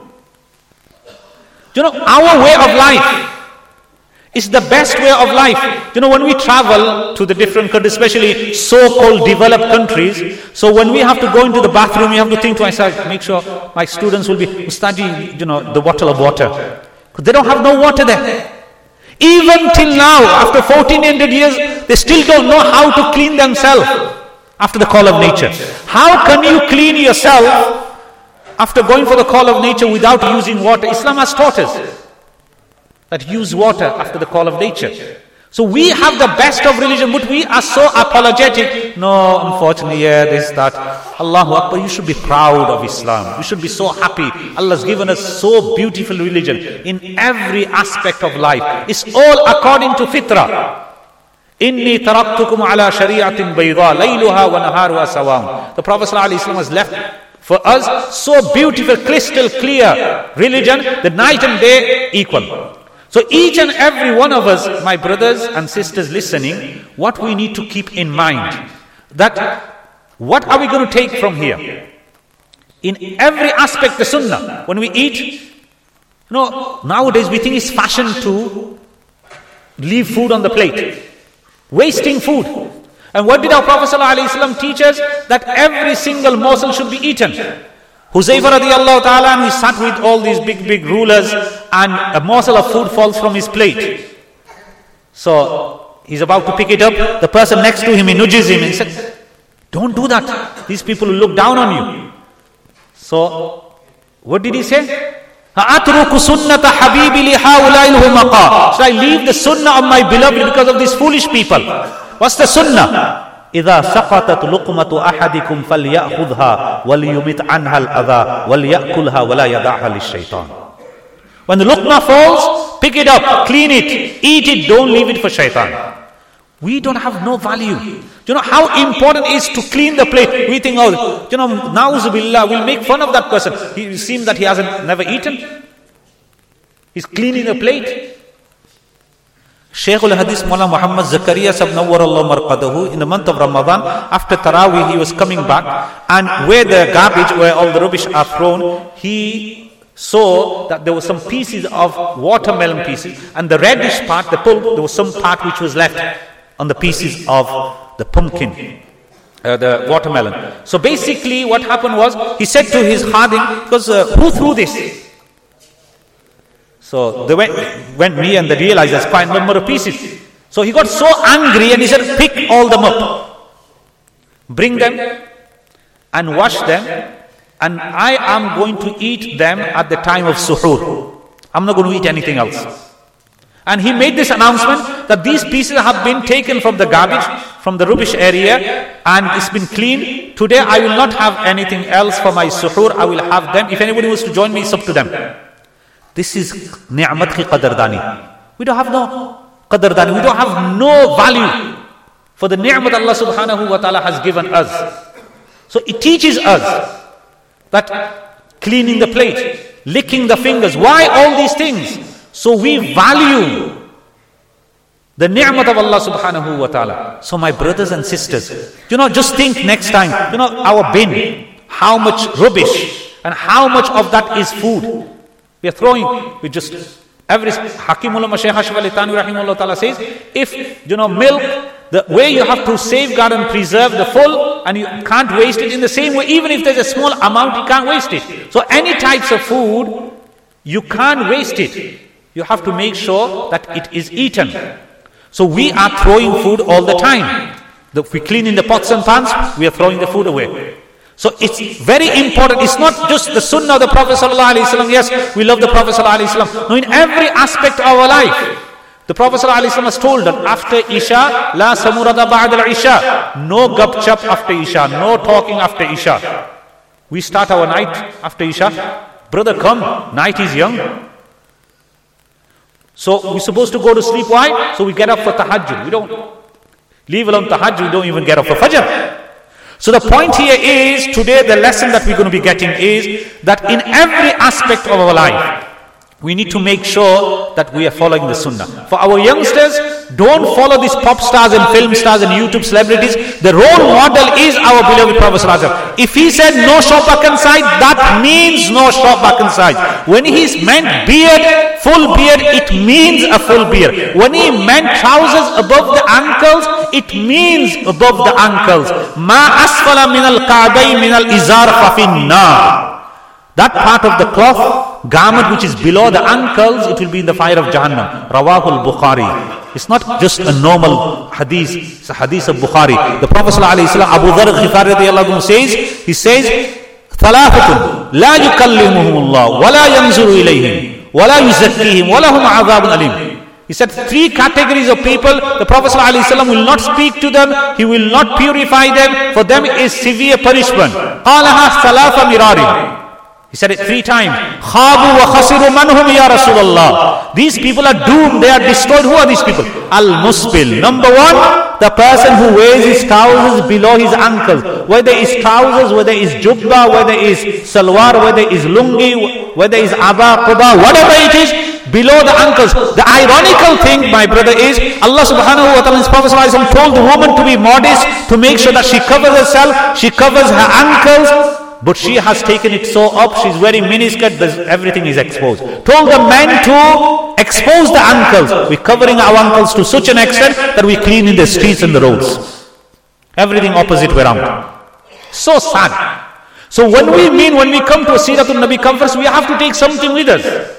Our way of life is the best way of life. When we travel to the different countries, especially so-called developed countries, so when we have to go into the bathroom, we have to think to ourselves, make sure my students will be studying, the bottle of water. Because they don't have no water there. Even till now, after 1400 years, they still don't know how to clean themselves after the call of nature. How can you clean yourself after going for the call of nature without using water? Islam has taught us that use water after the call of nature. So we have the best of religion, but we are so apologetic. No, unfortunately, this, that. Allahu Akbar, you should be proud of Islam. You should be so happy. Allah has given us so beautiful religion in every aspect of life. It's all according to fitrah. Inni taraktukum ala shari'atin bayda, layluha wa naharuha sawam. The Prophet ﷺ has left for us so beautiful, crystal clear religion, the night and day equal. So each and every one of us, my brothers and sisters listening, what we need to keep in mind, that what are we going to take from here? In every aspect, the sunnah. When we eat, nowadays we think it's fashion to leave food on the plate, wasting food. And what did our Prophet ﷺ teach us? That every single morsel should be eaten. Huzaifa radiallahu ta'ala, and he sat with all these big rulers, and a morsel of food falls from his plate. So he's about to pick it up. The person next to him, he nudges him and said, don't do that. These people will look down on you. So what did he say? Should I leave the sunnah of my beloved because of these foolish people? What's the sunnah? إذا سقطت لقمة أحدكم فليأخذها وليمت عنها الأذى وليأكلها ولا يدعها للشيطان. When the luqma falls, pick it up, clean it, eat it, don't leave it for shaitan. We don't have no value. You know how important it is to clean the plate. We think, na'uzubillah, we'll make fun of that person. It seems that he hasn't never eaten. He's cleaning the plate. Shaykh al-Hadith Mawlana Muhammad Zakaria Sahib Nawwarallahu Marqadahu, in the month of Ramadan, after Taraweeh, he was coming back, and where the garbage, where all the rubbish are thrown, he saw that there were some pieces of watermelon pieces, and the reddish part, the pulp, there was some part which was left on the pieces of the pumpkin, the watermelon. So basically what happened was, he said to his khadim, because who threw this? So they went me and they realized there's quite a number of pieces. So he got so angry and he said, pick all them up, bring them and wash them, and I am going to eat them at the time of suhoor. I'm not going to eat anything else. And he made this announcement that these pieces have been taken from the garbage, from the rubbish area, and it's been cleaned. Today I will not have anything else for my suhoor. I will have them. If anybody wants to join me, it's up to them. This is ni'mat ki qadardani. We don't have no qadardani. We don't have no value for the ni'mat Allah subhanahu wa ta'ala has given us. So it teaches us that cleaning the plate, licking the fingers, why all these things? So we value the ni'mat of Allah subhanahu wa ta'ala. So my brothers and sisters, just think next time, our bin, how much rubbish and how much of that is food. We are throwing, we just, every Hakim Ulama Shaykh Ashraf Ali Thanwi Rahimahullah Ta'ala says, if, milk, the way you have to safeguard and preserve the full, and you can't waste it, in the same way, even if there's a small amount, you can't waste it. So any types of food, you can't waste it. You have to make sure that it is eaten. So we are throwing food all the time. If we clean in the pots and pans, we are throwing the food away. So it's very important. It's not just the sunnah of the Prophet ﷺ. Yes, we love the Prophet ﷺ. No, in every aspect of our life. The Prophet ﷺ has told us, after Isha, la samurada ba'da Isha. No gupchup after Isha. No talking after Isha. We start our night after Isha. Brother, come. Night is young. So we're supposed to go to sleep. Why? So we get up for tahajjud. We don't leave alone tahajjud. We don't even get up for fajr. So the point here is, today the lesson that we're going to be getting is that in every aspect of our life, we need to make sure that we are following the sunnah. For our youngsters, don't follow these pop stars and film stars and YouTube celebrities. The role model is our beloved Prophet ﷺ. If he said no shop back inside, that means no shop back inside. When he meant beard, full beard, it means a full beard. When he meant trousers above the ankles, it means above the ankles. Ma asfala min al-ka'bayn min al-izar fa fin-nar. That part of the cloth, garment which is below the ankles, it will be in the fire of Jahannam. Rawahul Bukhari. It's not just a normal hadith, it's a hadith of Bukhari. The Prophet ﷺ, Abu Dharr al-Ghifari radiyallahu anhu says, he says, ثَلَاثَةٌ لَا يُكَلِّمُهُمُ اللَّهُ وَلَا يَنْزُرُ إِلَيْهِمْ وَلَا يُزَكِّيهِمْ وَلَهُمْ عَذَابٌ أَلِيمٌ. He said 3 categories of people, the Prophet ﷺ will not speak to them, he will not purify them, for them is severe punishment. قَالَهَا ثَلَاثَ مِرَارٍ. He said it 3 times. خَابُوا وَخَسِرُوا مَنْ هُمْ يَا رَسُولَ اللَّهِ. These people are doomed, they are destroyed. Who are these people? Al-Musbil. Number 1, the person who wears his trousers below his ankles. Whether it's trousers, whether it's jubba, whether it's salwar, whether it's lungi, whether it's aba, quba, whatever it is, below the ankles. The ironical thing, my brother, is Allah subhanahu wa ta'ala, his Prophet ﷺ told the woman to be modest, to make sure that she covers herself, she covers her ankles. But she has taken it so up, she's wearing miniskirt, everything is exposed. Told the men to expose the ankles. We're covering our ankles to such an extent that we clean in the streets and the roads. Everything opposite way around. So sad. So when we come to a Siratul Nabi conference, we have to take something with us.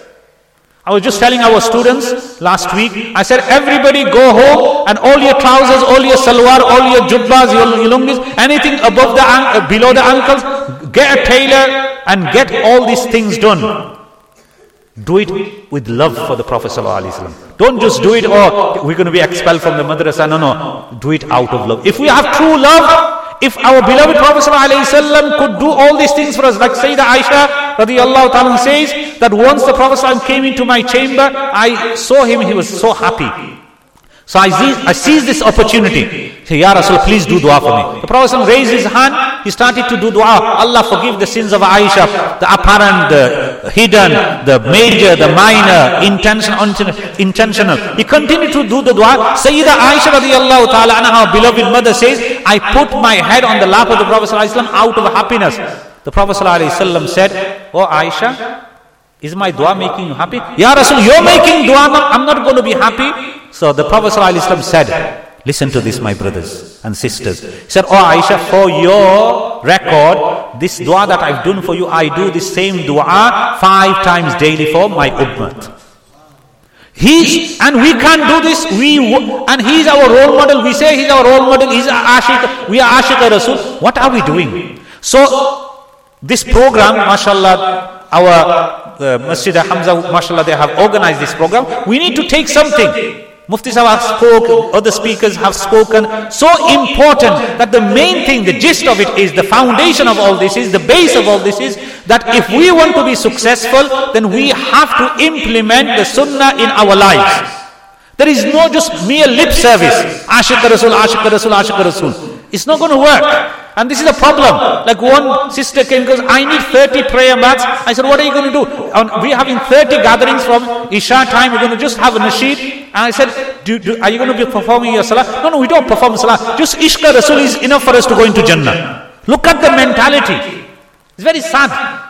I was just telling our students last week, I said, everybody go home and all your trousers, all your salwar, all your jubbas, your lungis, anything above below the ankles, get a tailor and get all these things done. Do it with love for the Prophet ﷺ. Don't just do it, we're going to be expelled from the madrasa. No. Do it out of love. If we have true love, if our beloved Prophet ﷺ could do all these things for us, like Sayyidah Aisha radiyallahu ta'ala says, that once the Prophet ﷺ came into my chamber, I saw him, he was so happy. So I seized this opportunity. Say, Ya Rasul, please do dua for me. The Prophet raised his hand, he started to do dua. Allah forgive the sins of Aisha, the apparent hidden, the major, the minor, intentional. He continued to do the dua. Sayyida Aisha radiallahu ta'ala anha, our beloved mother, says, I put my head on the lap of the Prophet ﷺ out of happiness. The Prophet ﷺ said, oh Aisha, is my dua making you happy? Ya Rasul, you're making dua, I'm not going to be happy. So the Prophet ﷺ said, listen to this, my brothers and sisters. He said, oh Aisha, for your record, this dua that I've done for you, I do the same dua 5 times daily for my ummah. And we can't do this. And he's our role model. We say he's our role model. He's Ashiq. We are Ashiq Rasul. What are we doing? So this program, mashallah, our Masjid Hamza, mashallah, they have organized this program. We need to take something. Mufti Sahib have spoken, other speakers have spoken. So important that the main thing, the gist of it is, the foundation of all this is, the base of all this is, that if we want to be successful, then we have to implement the sunnah in our lives. There is no just mere lip service. Ashiq Rasul, Ashiq Rasul, Ashiq Rasul. It's not going to work. And this is a problem. Like one sister came and goes, I need 30 prayer mats. I said, what are you going to do? We're having 30 gatherings from Isha time. We're going to just have a nasheed. And I said, are you going to be performing your salah? No, we don't perform salah. Just Ishq Rasul is enough for us to go into Jannah. Look at the mentality. It's very sad.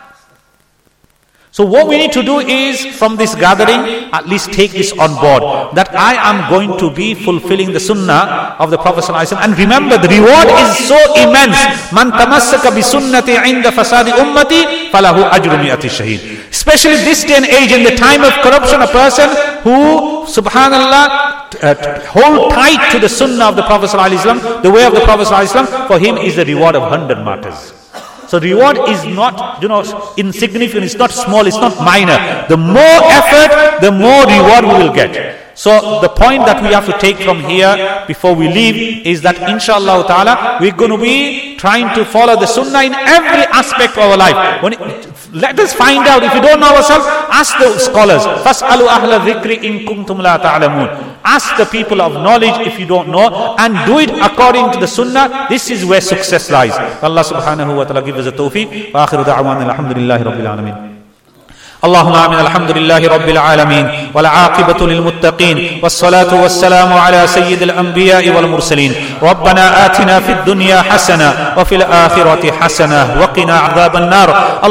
So what we need to do is, from this gathering, at least take this on board, that I am going to be fulfilling the sunnah of the Prophet ﷺ. And remember, the reward is so immense. Man tamassaka bi sunnati inda fasadi ummati falahu ajru mi'ati shaheed. Especially this day and age, in the time of corruption, a person who, subhanallah, hold tight to the sunnah of the Prophet ﷺ, the way of the Prophet ﷺ, for him is the reward of 100 martyrs. So reward is not, insignificant, it's not small, it's not minor. The more effort, the more reward we will get. So the point that we have to take from here before we leave is that inshallah ta'ala, we're going to be trying to follow the sunnah in every aspect of our life. Let us find out. If you don't know ourselves, ask the scholars. فَاسْأَلُوا أَهْلَ الذِّكْرِ إِن كُنْتُمْ لَا تَعْلَمُونَ. Ask the people of knowledge if you don't know, and do it according to the sunnah. This is where success lies. Allah subhanahu wa ta'ala give us a tawfiq. Wa akhiru da'wana alhamdulillahi rabbil alameen. اللهم آمين الحمد لله رب العالمين والعاقبة للمتقين والصلاة والسلام على سيد الأنبياء والمرسلين. ربنا آتنا في الدنيا حسنة وفي الآخرة حسنة وقنا عذاب النار.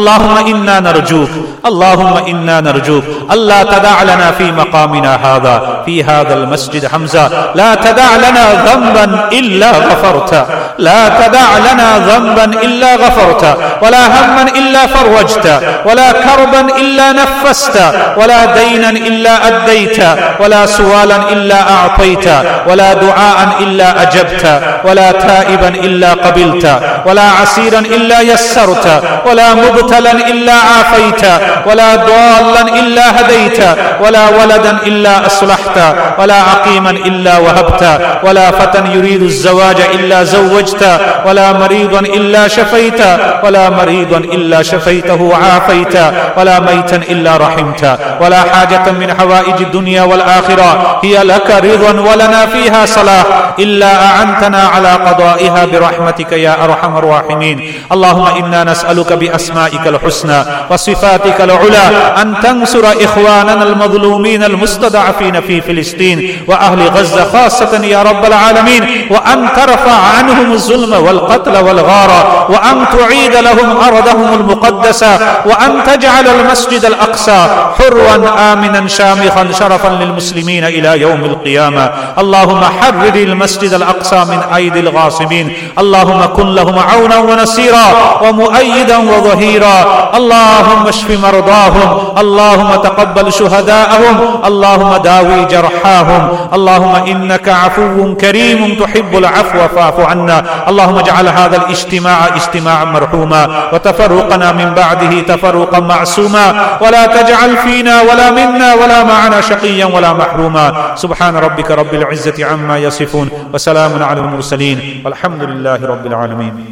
اللهم إنا نرجوك ألا تدع لنا في مقامنا هذا في هذا المسجد حمزة لا تدع لنا ذنبا إلا غفرت، لا تدع لنا ذنبا إلا غفرت، ولا هما إلا فرجت، ولا كربا إلا نفست، ولا دينا إلا أديت، ولا سوالا إلا أعطيت، ولا دعاء إلا أجبت، ولا تائبا إلا قبلت، ولا عسيرا إلا يسرت، ولا مبتلا إلا عافيت، ولا ضالا إلا هديت، ولا ولدا إلا أصلحت، ولا عقيما إلا وهبت، ولا فتى يريد الزواج إلا زوجت، ولا مريضا إلا شفيت، ولا مريضا إلا شفيته وعافيت، ولا ميتا إلا رحمت، ولا حاجة من حوائج الدنيا والآخرة هي لك رضا ولنا فيها صلاح إلا أعنتنا على قضائها برحمتك يا أرحم الراحمين. اللهم إنا نسألك بأسمائك الحسنى وصفاتك العلى أن تنصر إخواننا المظلومين المستضعفين في فلسطين وأهل غزة خاصة يا رب العالمين، وأن ترفع عنهم الظلم والقتل والغارة، وأن تعيد لهم أرضهم المقدسة، وأن تجعل المسجد الأقصى حرا آمنا شامخا شرفا للمسلمين إلى يوم القيامة. اللهم حرر المسجد الأقصى من أيدي الغاصبين. اللهم كن لهم عونا ونصيرا ومؤيدا وظهيرا. اللهم اشف مرضاهم، اللهم تقبل شهداءهم، اللهم داوي جرحاهم. اللهم إنك عفو كريم تحب العفو فاعف عنا. اللهم اجعل هذا الاجتماع اجتماعا مرحوما، وتفرقنا من بعده تفرقا معصوما، ولا تجعل فينا ولا منا ولا معنا شقيا ولا محروما. سبحان ربك رب العزة عما يصفون وسلام على المرسلين والحمد لله رب العالمين.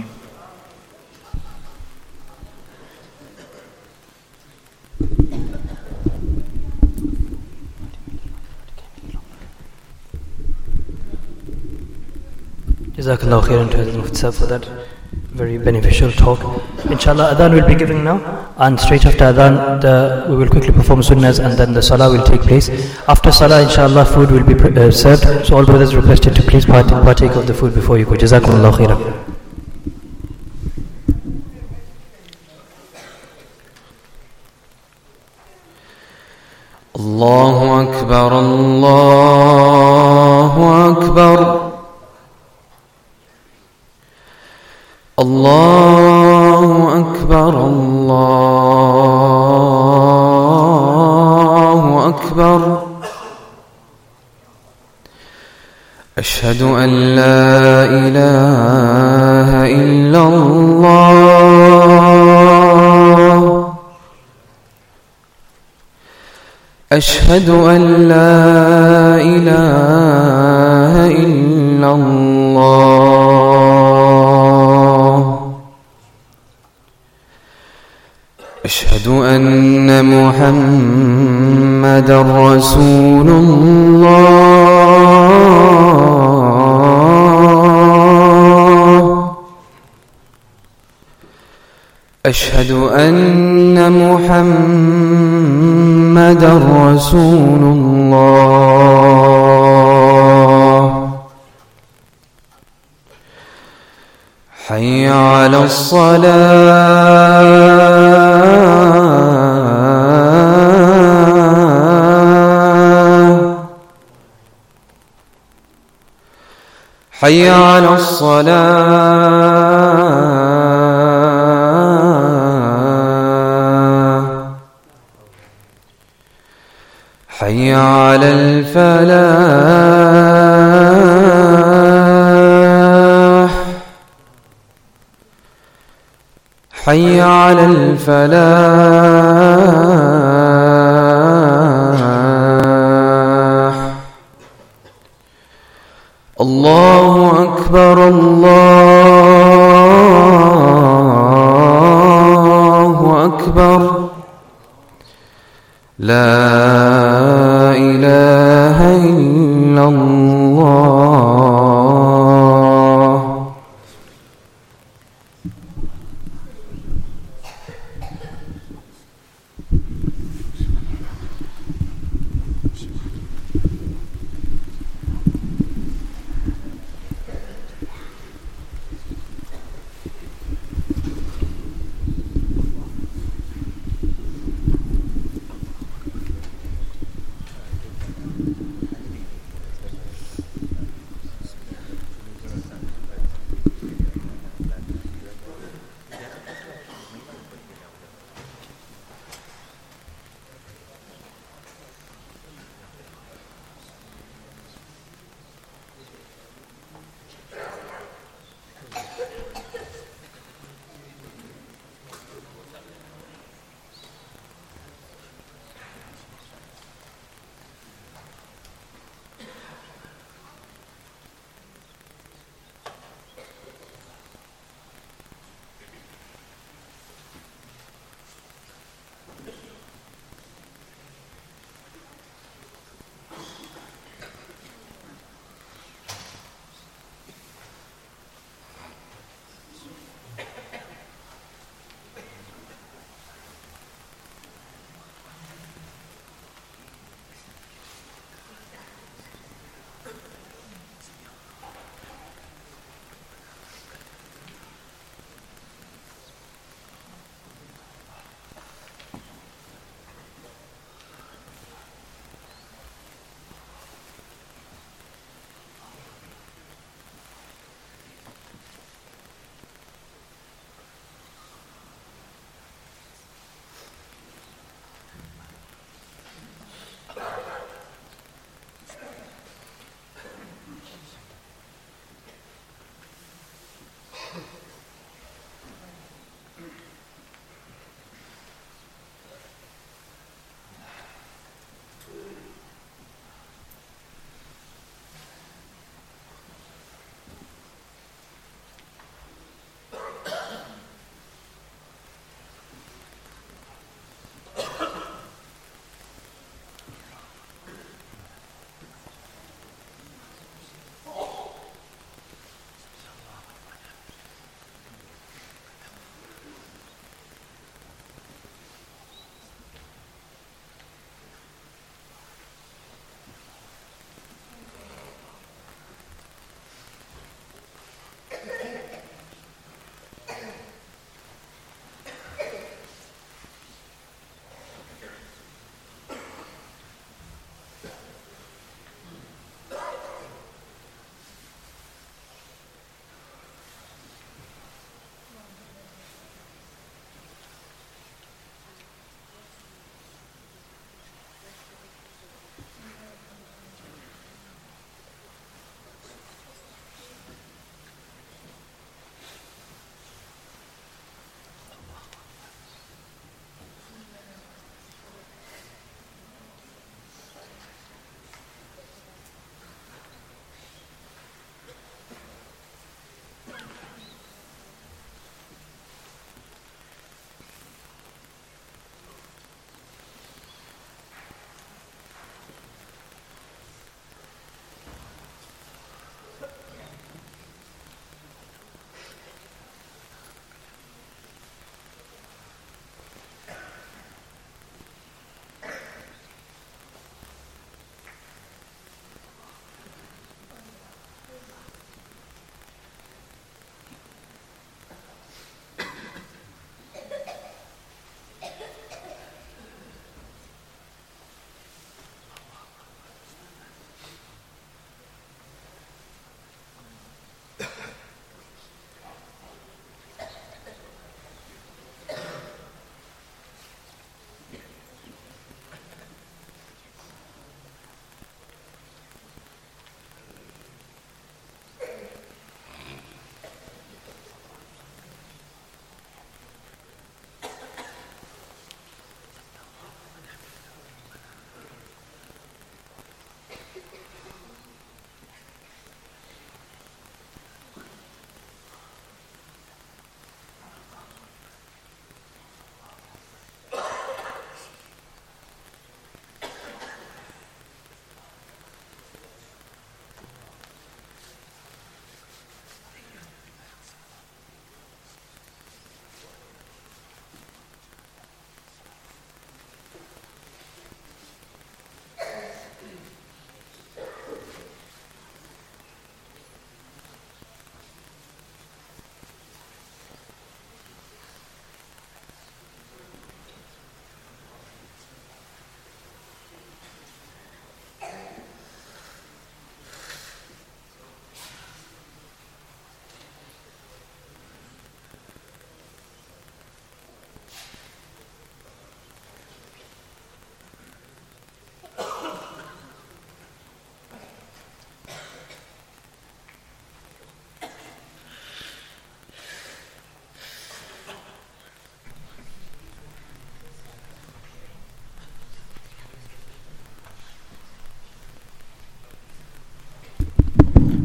Jazakallah khairan to Hazrat Mufti Sahib for that very beneficial talk. Inshallah, adhan will be giving now. and straight after adhan we will quickly perform sunnahs and then the salah will take place. After salah inshallah food will be served, so all brothers requested to please partake of the food before you go. Jazakumullahu khairan. الله أكبر الله أكبر الله أكبر الله أكبر أشهد أن لا إله إلا الله أشهد أن لا إله إلا الله أشهد أن محمدا رسول الله أشهد أن محمدا رسول الله حي على الصلاة حي على الصلاة حي على الفلاح حي على الفلاح الله أكبر الله أكبر لا إله إلا الله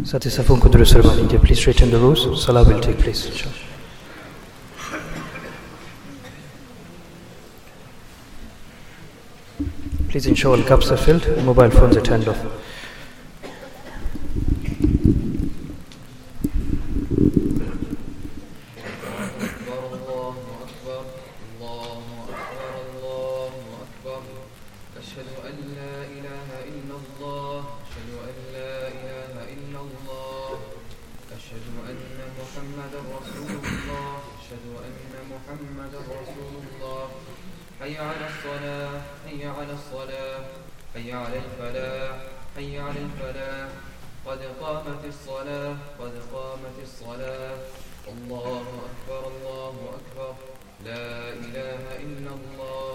Sati Safun Kudru Sarvani, please straighten the rows. Salah will take place, inshallah. Please ensure all cups are filled, mobile phones are turned off. حي على الصلاة حي على الصلاة حي على الفلاح حي على الفلاح قد قامت الصلاة قد قامت الصلاة الله أكبر الله أكبر لا إله إلا الله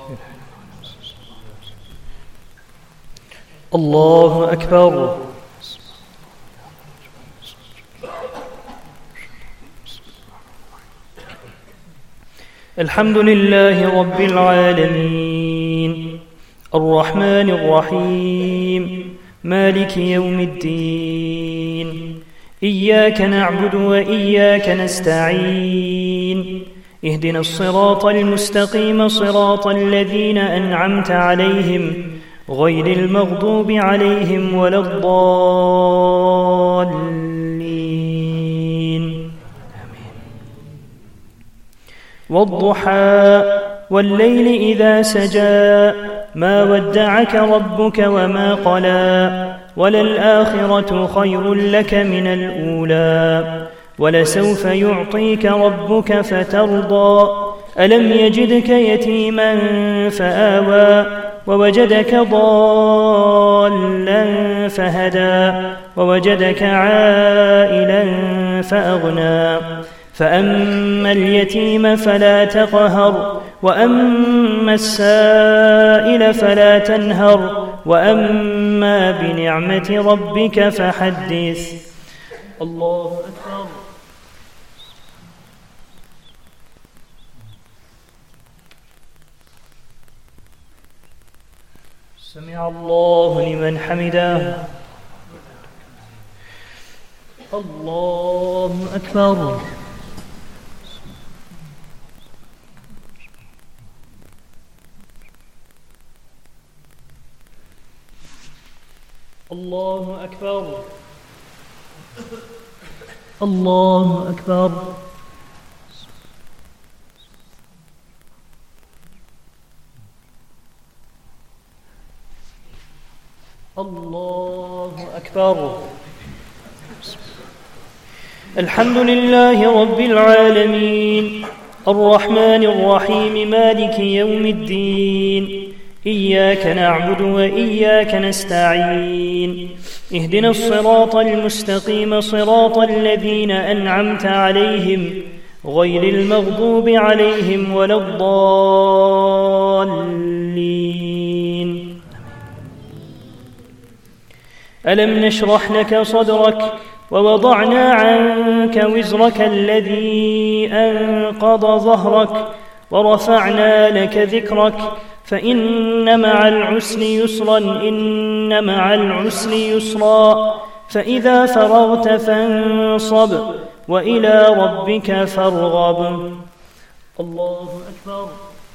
الله أكبر الحمد لله رب العالمين الرحمن الرحيم مالك يوم الدين إياك نعبد وإياك نستعين اهدنا الصراط المستقيم صراط الذين أنعمت عليهم غير المغضوب عليهم ولا الضالين والضحى والليل إذا سجى ما ودعك ربك وما قلى وللآخرة خير لك من الأولى ولسوف يعطيك ربك فترضى ألم يجدك يتيما فآوى ووجدك ضالا فهدى ووجدك عائلا فأغنى فأما اليتيم فلا تقهر وأما السائل فلا تنهر وأما بنعمة ربك فحدث الله أكبر سمع الله لمن حمده الله أكبر الله أكبر الله أكبر الله أكبر الحمد لله رب العالمين الرحمن الرحيم مالك يوم الدين إياك نعبد وإياك نستعين اهدنا الصراط المستقيم صراط الذين أنعمت عليهم غير المغضوب عليهم ولا الضالين ألم نشرح لك صدرك ووضعنا عنك وزرك الذي أنقض ظهرك ورفعنا لك ذكرك فإن مع العسر يسرا إن مع العسر يسرا فإذا فرغت فانصب وإلى ربك فارغب الله أكبر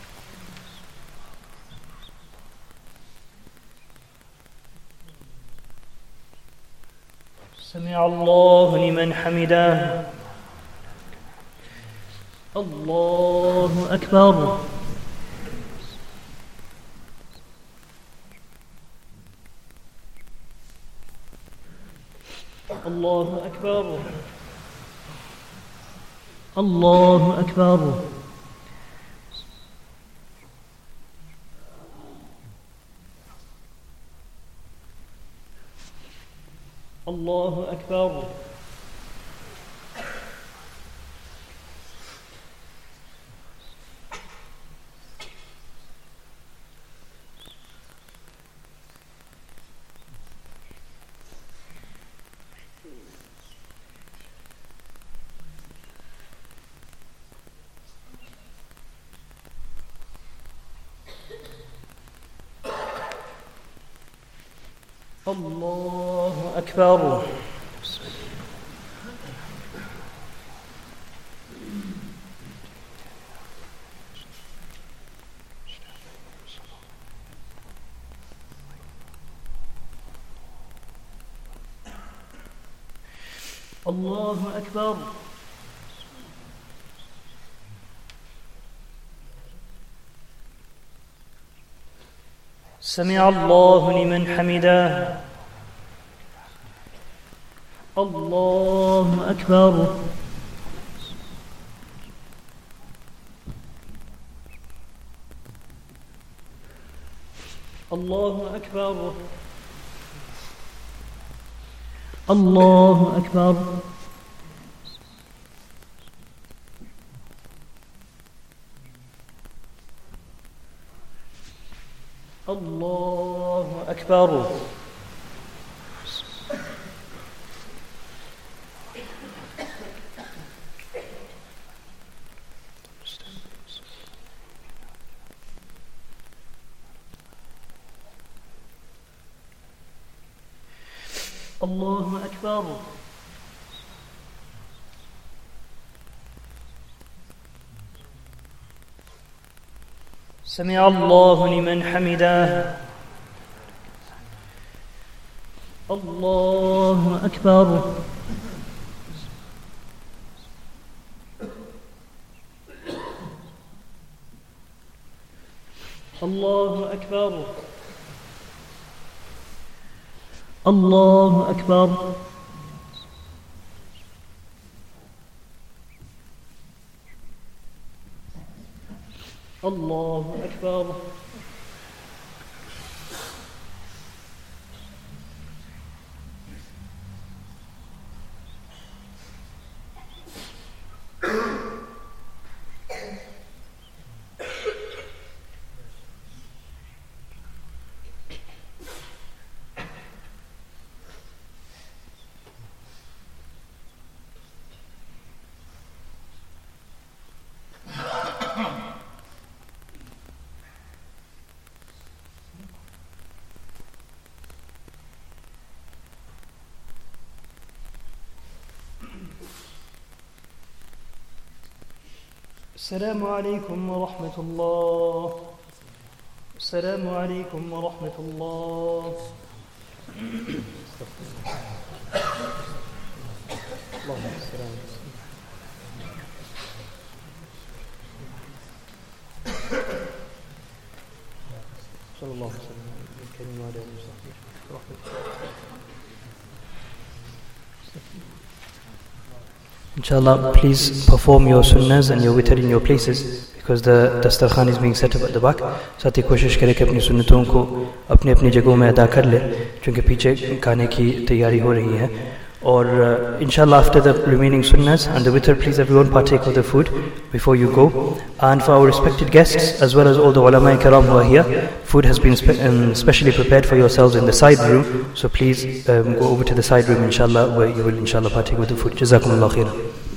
سمع الله لمن حمده الله أكبر الله أكبر الله أكبر الله أكبر الله أكبر الله أكبر. سمع الله لمن حمده. الله أكبر. الله أكبر. الله أكبر. الله أكبر. الله أكبر. سمع الله لمن حمده. الله أكبر. الله أكبر. الله أكبر. الله أكبر. السلام عليكم ورحمة الله. السلام عليكم ورحمة الله. اللهم السلام. صلى الله عليه وسلم الكريم وعلى آله وصحبه ورحمة الله. Inshallah, please perform your sunnahs and your witr in your places because the dastarkhan is being set up at the back. साथ ही कोशिश करें कि अपनी सुन्नतों को अपनी अपनी जगहों में अदा कर ले क्योंकि पीछे खाने की तैयारी हो रही है. और inshallah after the remaining sunnahs and the witr, please everyone partake of the food before you go. And for our respected guests as well as all the ulama kiram who are here, food has been specially prepared for yourselves in the side room, so please go over to the side room inshallah where you will inshallah partake of the food. Jazakumullah khairan.